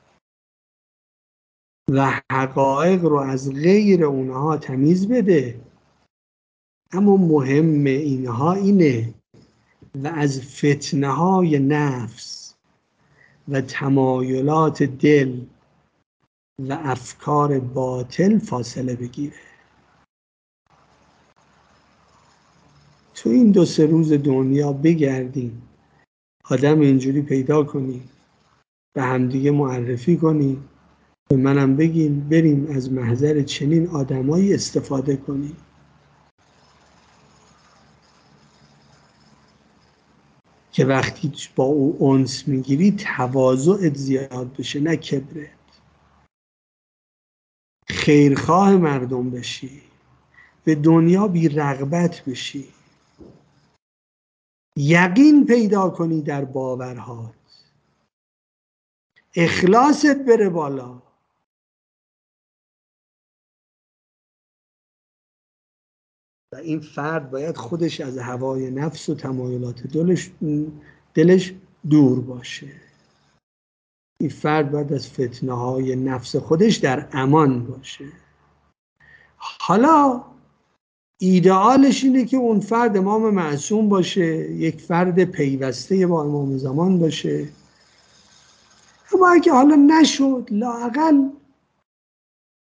و حقایق رو از غیر اونها تمیز بده. اما مهم اینها اینه و از فتنه های نفس و تمایلات دل و افکار باطل فاصله بگیره. تو این 2-3 روز دنیا بگردیم، آدم اینجوری پیدا کنیم، به همدیگه معرفی کنیم، به منم بگیم، بریم از محضر چنین آدمایی استفاده کنیم که وقتی با او انس میگیری تواضعت زیاد بشه، نه کبرت. خیرخواه مردم بشی، به دنیا بی رغبت بشی، یقین پیدا کنی در باورهات، اخلاصت بره بالا. و این فرد باید خودش از هوای نفس و تمایلات دلش دور باشه. این فرد باید از فتنه های نفس خودش در امان باشه. حالا ایدئالش اینه که اون فرد امام معصوم باشه، یک فرد پیوسته با امام زمان باشه. اما اگه حالا نشد، لااقل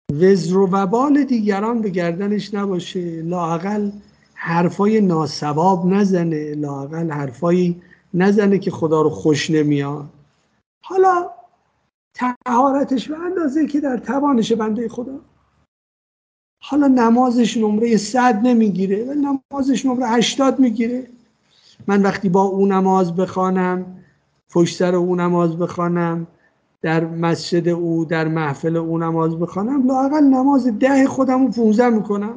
وزر و وبال دیگران به گردنش نباشه، لااقل حرفای ناسواب نزنه، لااقل حرفایی نزنه که خدا رو خوش نمیاد. حالا طهارتش به اندازه که در توانش بنده خدا. حالا نمازش نمره 100 نمیگیره و نمازش نمره 80 میگیره. من وقتی با او نماز بخوانم، پشت سر او نماز بخوانم، در مسجد او، در محفل او نماز بخوانم، لااقل نماز 10 خودم رو 15 میکنم.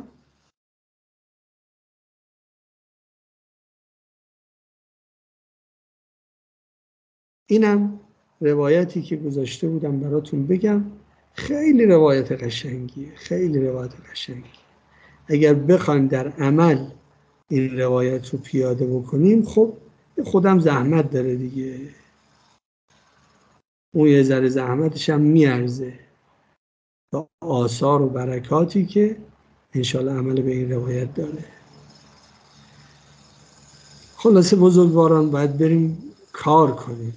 اینم روایتی که گذاشته بودم براتون بگم. خیلی روایت قشنگیه، خیلی روایت قشنگیه. اگر بخوایم در عمل این روایت رو پیاده بکنیم، خب خودم زحمت داره دیگه، اون یه ذره زحمتش هم میارزه تا آثار و برکاتی که انشالله عمل به این روایت داره. خلاصه بزرگواران، باید بریم کار کنیم،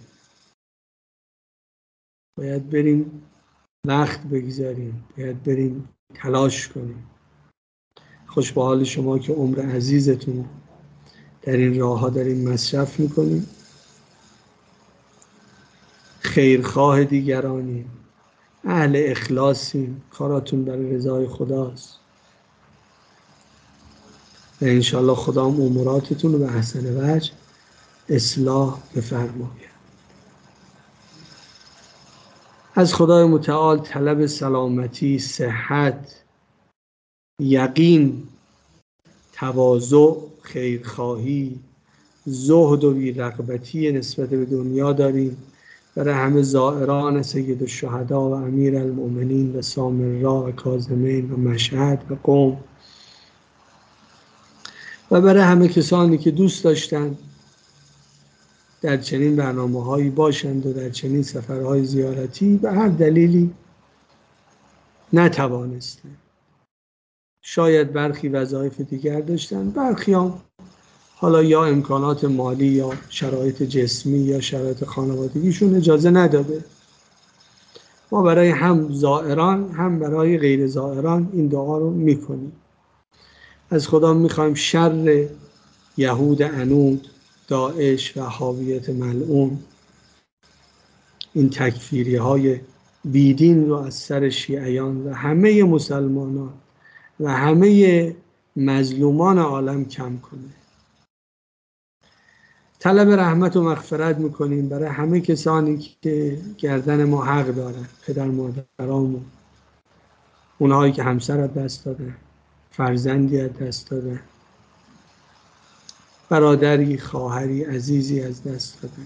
باید بریم وقت بگذاریم، باید بریم تلاش کنیم. خوش به حال شما که عمر عزیزتون در این راه ها دارین مصرف میکنیم، خیرخواه دیگرانیم، اهل اخلاصیم، کاراتون برای رضای خداست و انشالله خدا هم اموراتتون رو به احسن وجه اصلاح بفرماید. از خدای متعال طلب سلامتی، صحت، یقین، تواضع، خیرخواهی، زهد و بی‌رغبتی نسبت به دنیا داریم. برای همه زائران سید الشهدا و امیر المؤمنین و سامرا و کاظمین و مشهد و قم، و برای همه کسانی که دوست داشتند در چنین برنامه‌هایی باشند و در چنین سفرهای زیارتی به هر دلیلی نتوانستند. شاید برخی وظایف دیگر داشتند، برخی هم حالا یا امکانات مالی یا شرایط جسمی یا شرایط خانوادگیشون اجازه نداده. ما برای هم زائران هم برای غیر زائران این دعا رو میکنیم. از خدا میخوایم شر یهود عنود، داعش و حاویت ملعون، این تکفیری های بیدین رو از سر شیعیان و همه مسلمانان و همه مظلومان عالم کم کنه. طلب رحمت و مغفرت میکنیم برای همه کسانی که گردن ما حق دارن، پدر مادرامون، اونهایی که همسر از دست دادن، فرزندی از دست دادن، برادری، خواهری، عزیزی از دست دادن،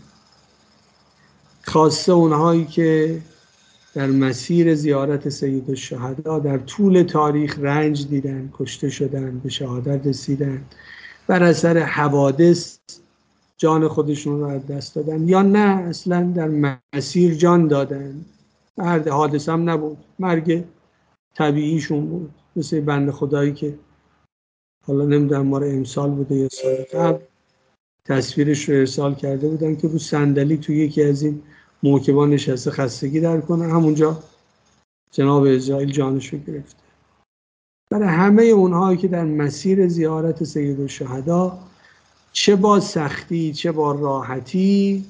خاصه اونهایی که در مسیر زیارت سید الشهدا در طول تاریخ رنج دیدن، کشته شدن، به شهادت رسیدن، بر اثر حوادث جان خودشون رو از دست دادن یا نه اصلا در مسیر جان دادن. هر حادثه هم نبود، مرگ طبیعیشون بود. مثل بنده خدایی که حالا نمیدونم ما رو امسال بوده یا سال قبل تصویرش رو ارسال کرده بودن که رو صندلی توی یکی از این موکبا نشسته خستگی در کنه، همونجا جناب اسرائیل جانش رو گرفته. برای همه اونهایی که در مسیر زیارت سید الشهدا چه با سختی چه با راحتی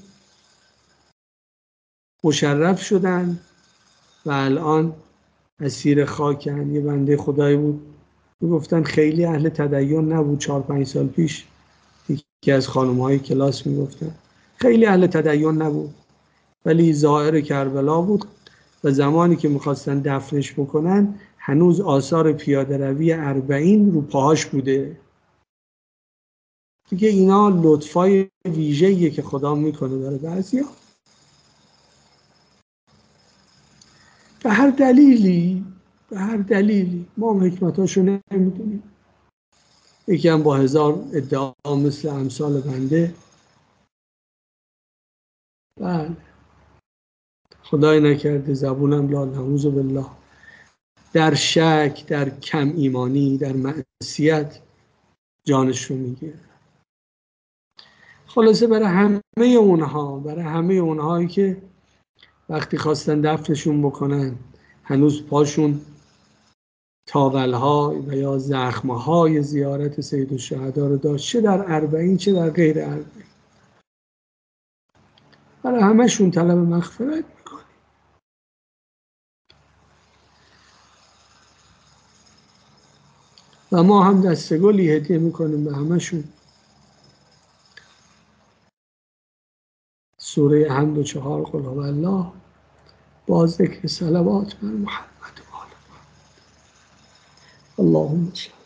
مشرف شدن و الان اسیر خاکن. یه بنده خدایی بود میگفتن خیلی اهل تدین نبود، 4-5 سال پیش یکی از خانم‌های کلاس میگفتن خیلی اهل تدین نبود ولی زائر کربلا بود و زمانی که میخواستن دفنش بکنن هنوز آثار پیاده روی 40 رو پاهاش بوده. دیگه اینا لطفای ویژه‌ایه که خدا میکنه برای بعضیا. به هر دلیلی ما هم حکمتاشو نمیدونیم. یکی هم با 1000 ادعا مثل امثال بنده. بله خدای نکرده زبونم لا نعوذ بالله در شک، در کم ایمانی، در معصیت جانش رو میگیره. خلاصه برای همه اونهایی که وقتی خواستن دفنشون بکنن هنوز پاشون تاول‌ها و یا زخم‌های زیارت سید الشهدا رو داشت، چه در اربعین چه در غیر اربعین. برای همه‌شون طلب مغفرت میکنیم. و ما هم دستگلی هدیه میکنیم به همه‌شون. سوره حمد و 4 قل هوالله با ذکر صلوات بر محمد و آل محمد. اللهم صل